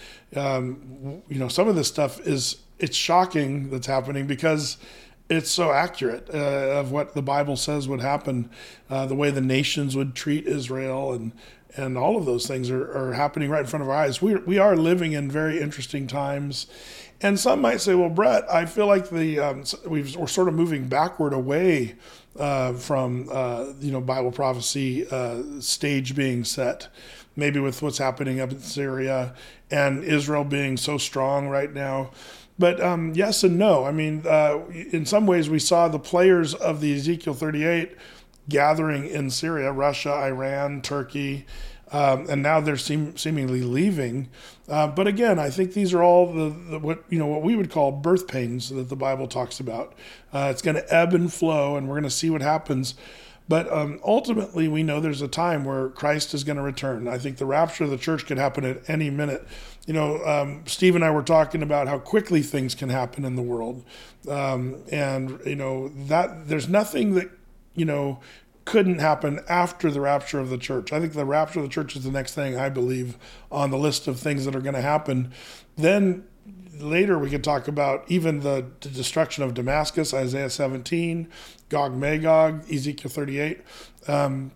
S1: um, you know, some of this stuff is, it's shocking that's happening because it's so accurate uh, of what the Bible says would happen, uh, the way the nations would treat Israel, and and all of those things are, are happening right in front of our eyes. We we are living in very interesting times. And some might say, well, Brett, I feel like the um, we've, we're sort of moving backward away uh, from, uh, you know, Bible prophecy uh, stage being set, maybe with what's happening up in Syria and Israel being so strong right now. But um, yes and no. I mean, uh, in some ways, we saw the players of the Ezekiel thirty-eight gathering in Syria, Russia, Iran, Turkey, um, and now they're seem, seemingly leaving. Uh, but again, I think these are all the, the what you know what we would call birth pains that the Bible talks about. Uh, it's going to ebb and flow, and we're going to see what happens. But um, ultimately, we know there's a time where Christ is going to return. I think the rapture of the church could happen at any minute. You know, um, Steve and I were talking about how quickly things can happen in the world, um, and you know that there's nothing that you know couldn't happen after the rapture of the church. I think the rapture of the church is the next thing, I believe, on the list of things that are going to happen. Then later we could talk about even the, the destruction of Damascus, Isaiah seventeen, Gog Magog, Ezekiel thirty-eight. Um,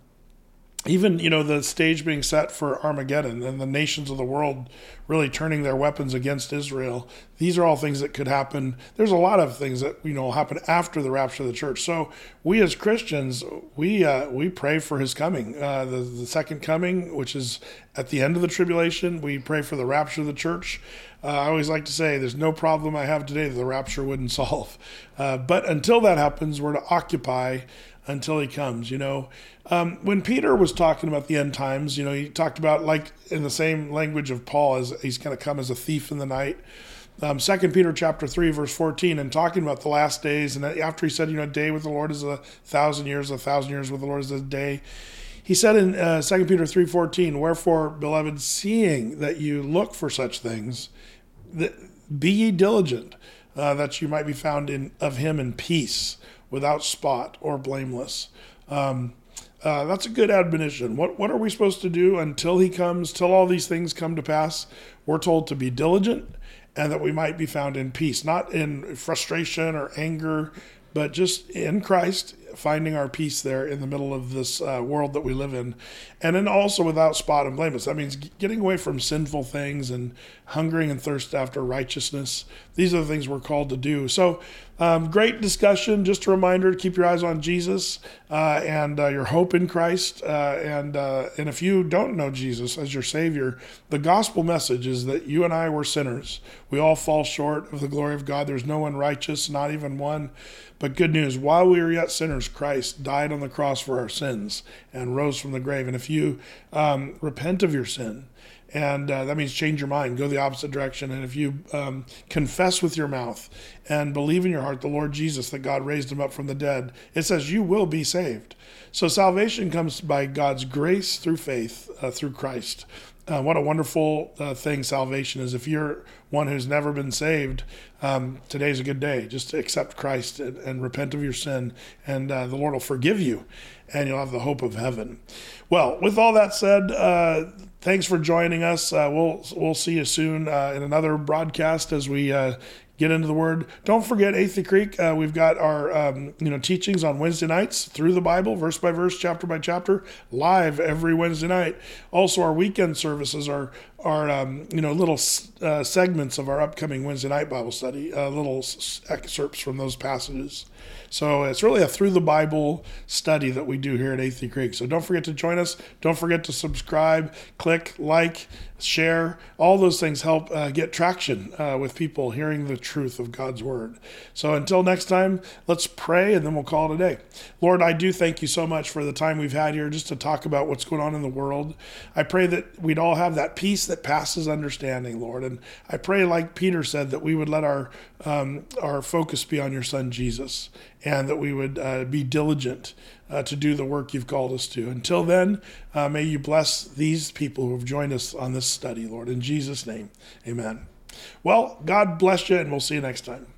S1: even, you know, the stage being set for Armageddon and the nations of the world really turning their weapons against Israel. These are all things that could happen. There's a lot of things that, you know, will happen after the rapture of the church. So we as Christians, we uh, we pray for his coming, uh, the, the second coming, which is at the end of the tribulation. We pray for the rapture of the church. Uh, I always like to say there's no problem I have today that the rapture wouldn't solve. Uh, but until that happens, we're to occupy until he comes, you know. Um, when Peter was talking about the end times, you know, he talked about, like in the same language of Paul, as he's going to come as a thief in the night. Um, Second Peter chapter three, verse fourteen, and talking about the last days. And after he said, you know, a day with the Lord is a thousand years, a thousand years with the Lord is a day. He said in uh, Second Peter three fourteen, wherefore, beloved, seeing that you look for such things, that, be ye diligent, uh, that you might be found in of him in peace, without spot or blameless. Um, uh, that's a good admonition. What what are we supposed to do until he comes, till all these things come to pass? We're told to be diligent and that we might be found in peace, not in frustration or anger, but just in Christ, finding our peace there in the middle of this uh, world that we live in. And then also without spot and blameless. That means getting away from sinful things and hungering and thirst after righteousness. These are the things we're called to do. So um, great discussion. Just a reminder to keep your eyes on Jesus uh, and uh, your hope in Christ. Uh, and, uh, and if you don't know Jesus as your Savior, the gospel message is that you and I were sinners. We all fall short of the glory of God. There's no one righteous, not even one. But good news, while we were yet sinners, Christ died on the cross for our sins and rose from the grave. And if you um, repent of your sin, and uh, that means change your mind, go the opposite direction. And if you um, confess with your mouth and believe in your heart the Lord Jesus, that God raised him up from the dead, it says you will be saved. So salvation comes by God's grace through faith, uh, through Christ. Uh, what a wonderful uh, thing salvation is. If you're one who's never been saved, um, today's a good day. Just to accept Christ and, and repent of your sin, and uh, the Lord will forgive you, and you'll have the hope of heaven. Well, with all that said, uh, thanks for joining us. Uh, we'll we'll see you soon uh, in another broadcast as we uh, get into the Word. Don't forget Athey Creek. Uh, we've got our um, you know teachings on Wednesday nights through the Bible, verse by verse, chapter by chapter, live every Wednesday night. Also, our weekend services are are um, you know little uh, segments of our upcoming Wednesday night Bible study, uh, little s- excerpts from those passages. So it's really a through the Bible study that we do here at Athey Creek. So don't forget to join us. Don't forget to subscribe, click, like, share. All those things help uh, get traction uh, with people hearing the truth of God's Word. So until next time, let's pray and then we'll call it a day. Lord, I do thank you so much for the time we've had here just to talk about what's going on in the world. I pray that we'd all have that peace that passes understanding, Lord. And I pray, like Peter said, that we would let our um, our focus be on your Son, Jesus, and that we would uh, be diligent uh, to do the work you've called us to. Until then, uh, may you bless these people who have joined us on this study, Lord. In Jesus' name, amen. Well, God bless you, and we'll see you next time.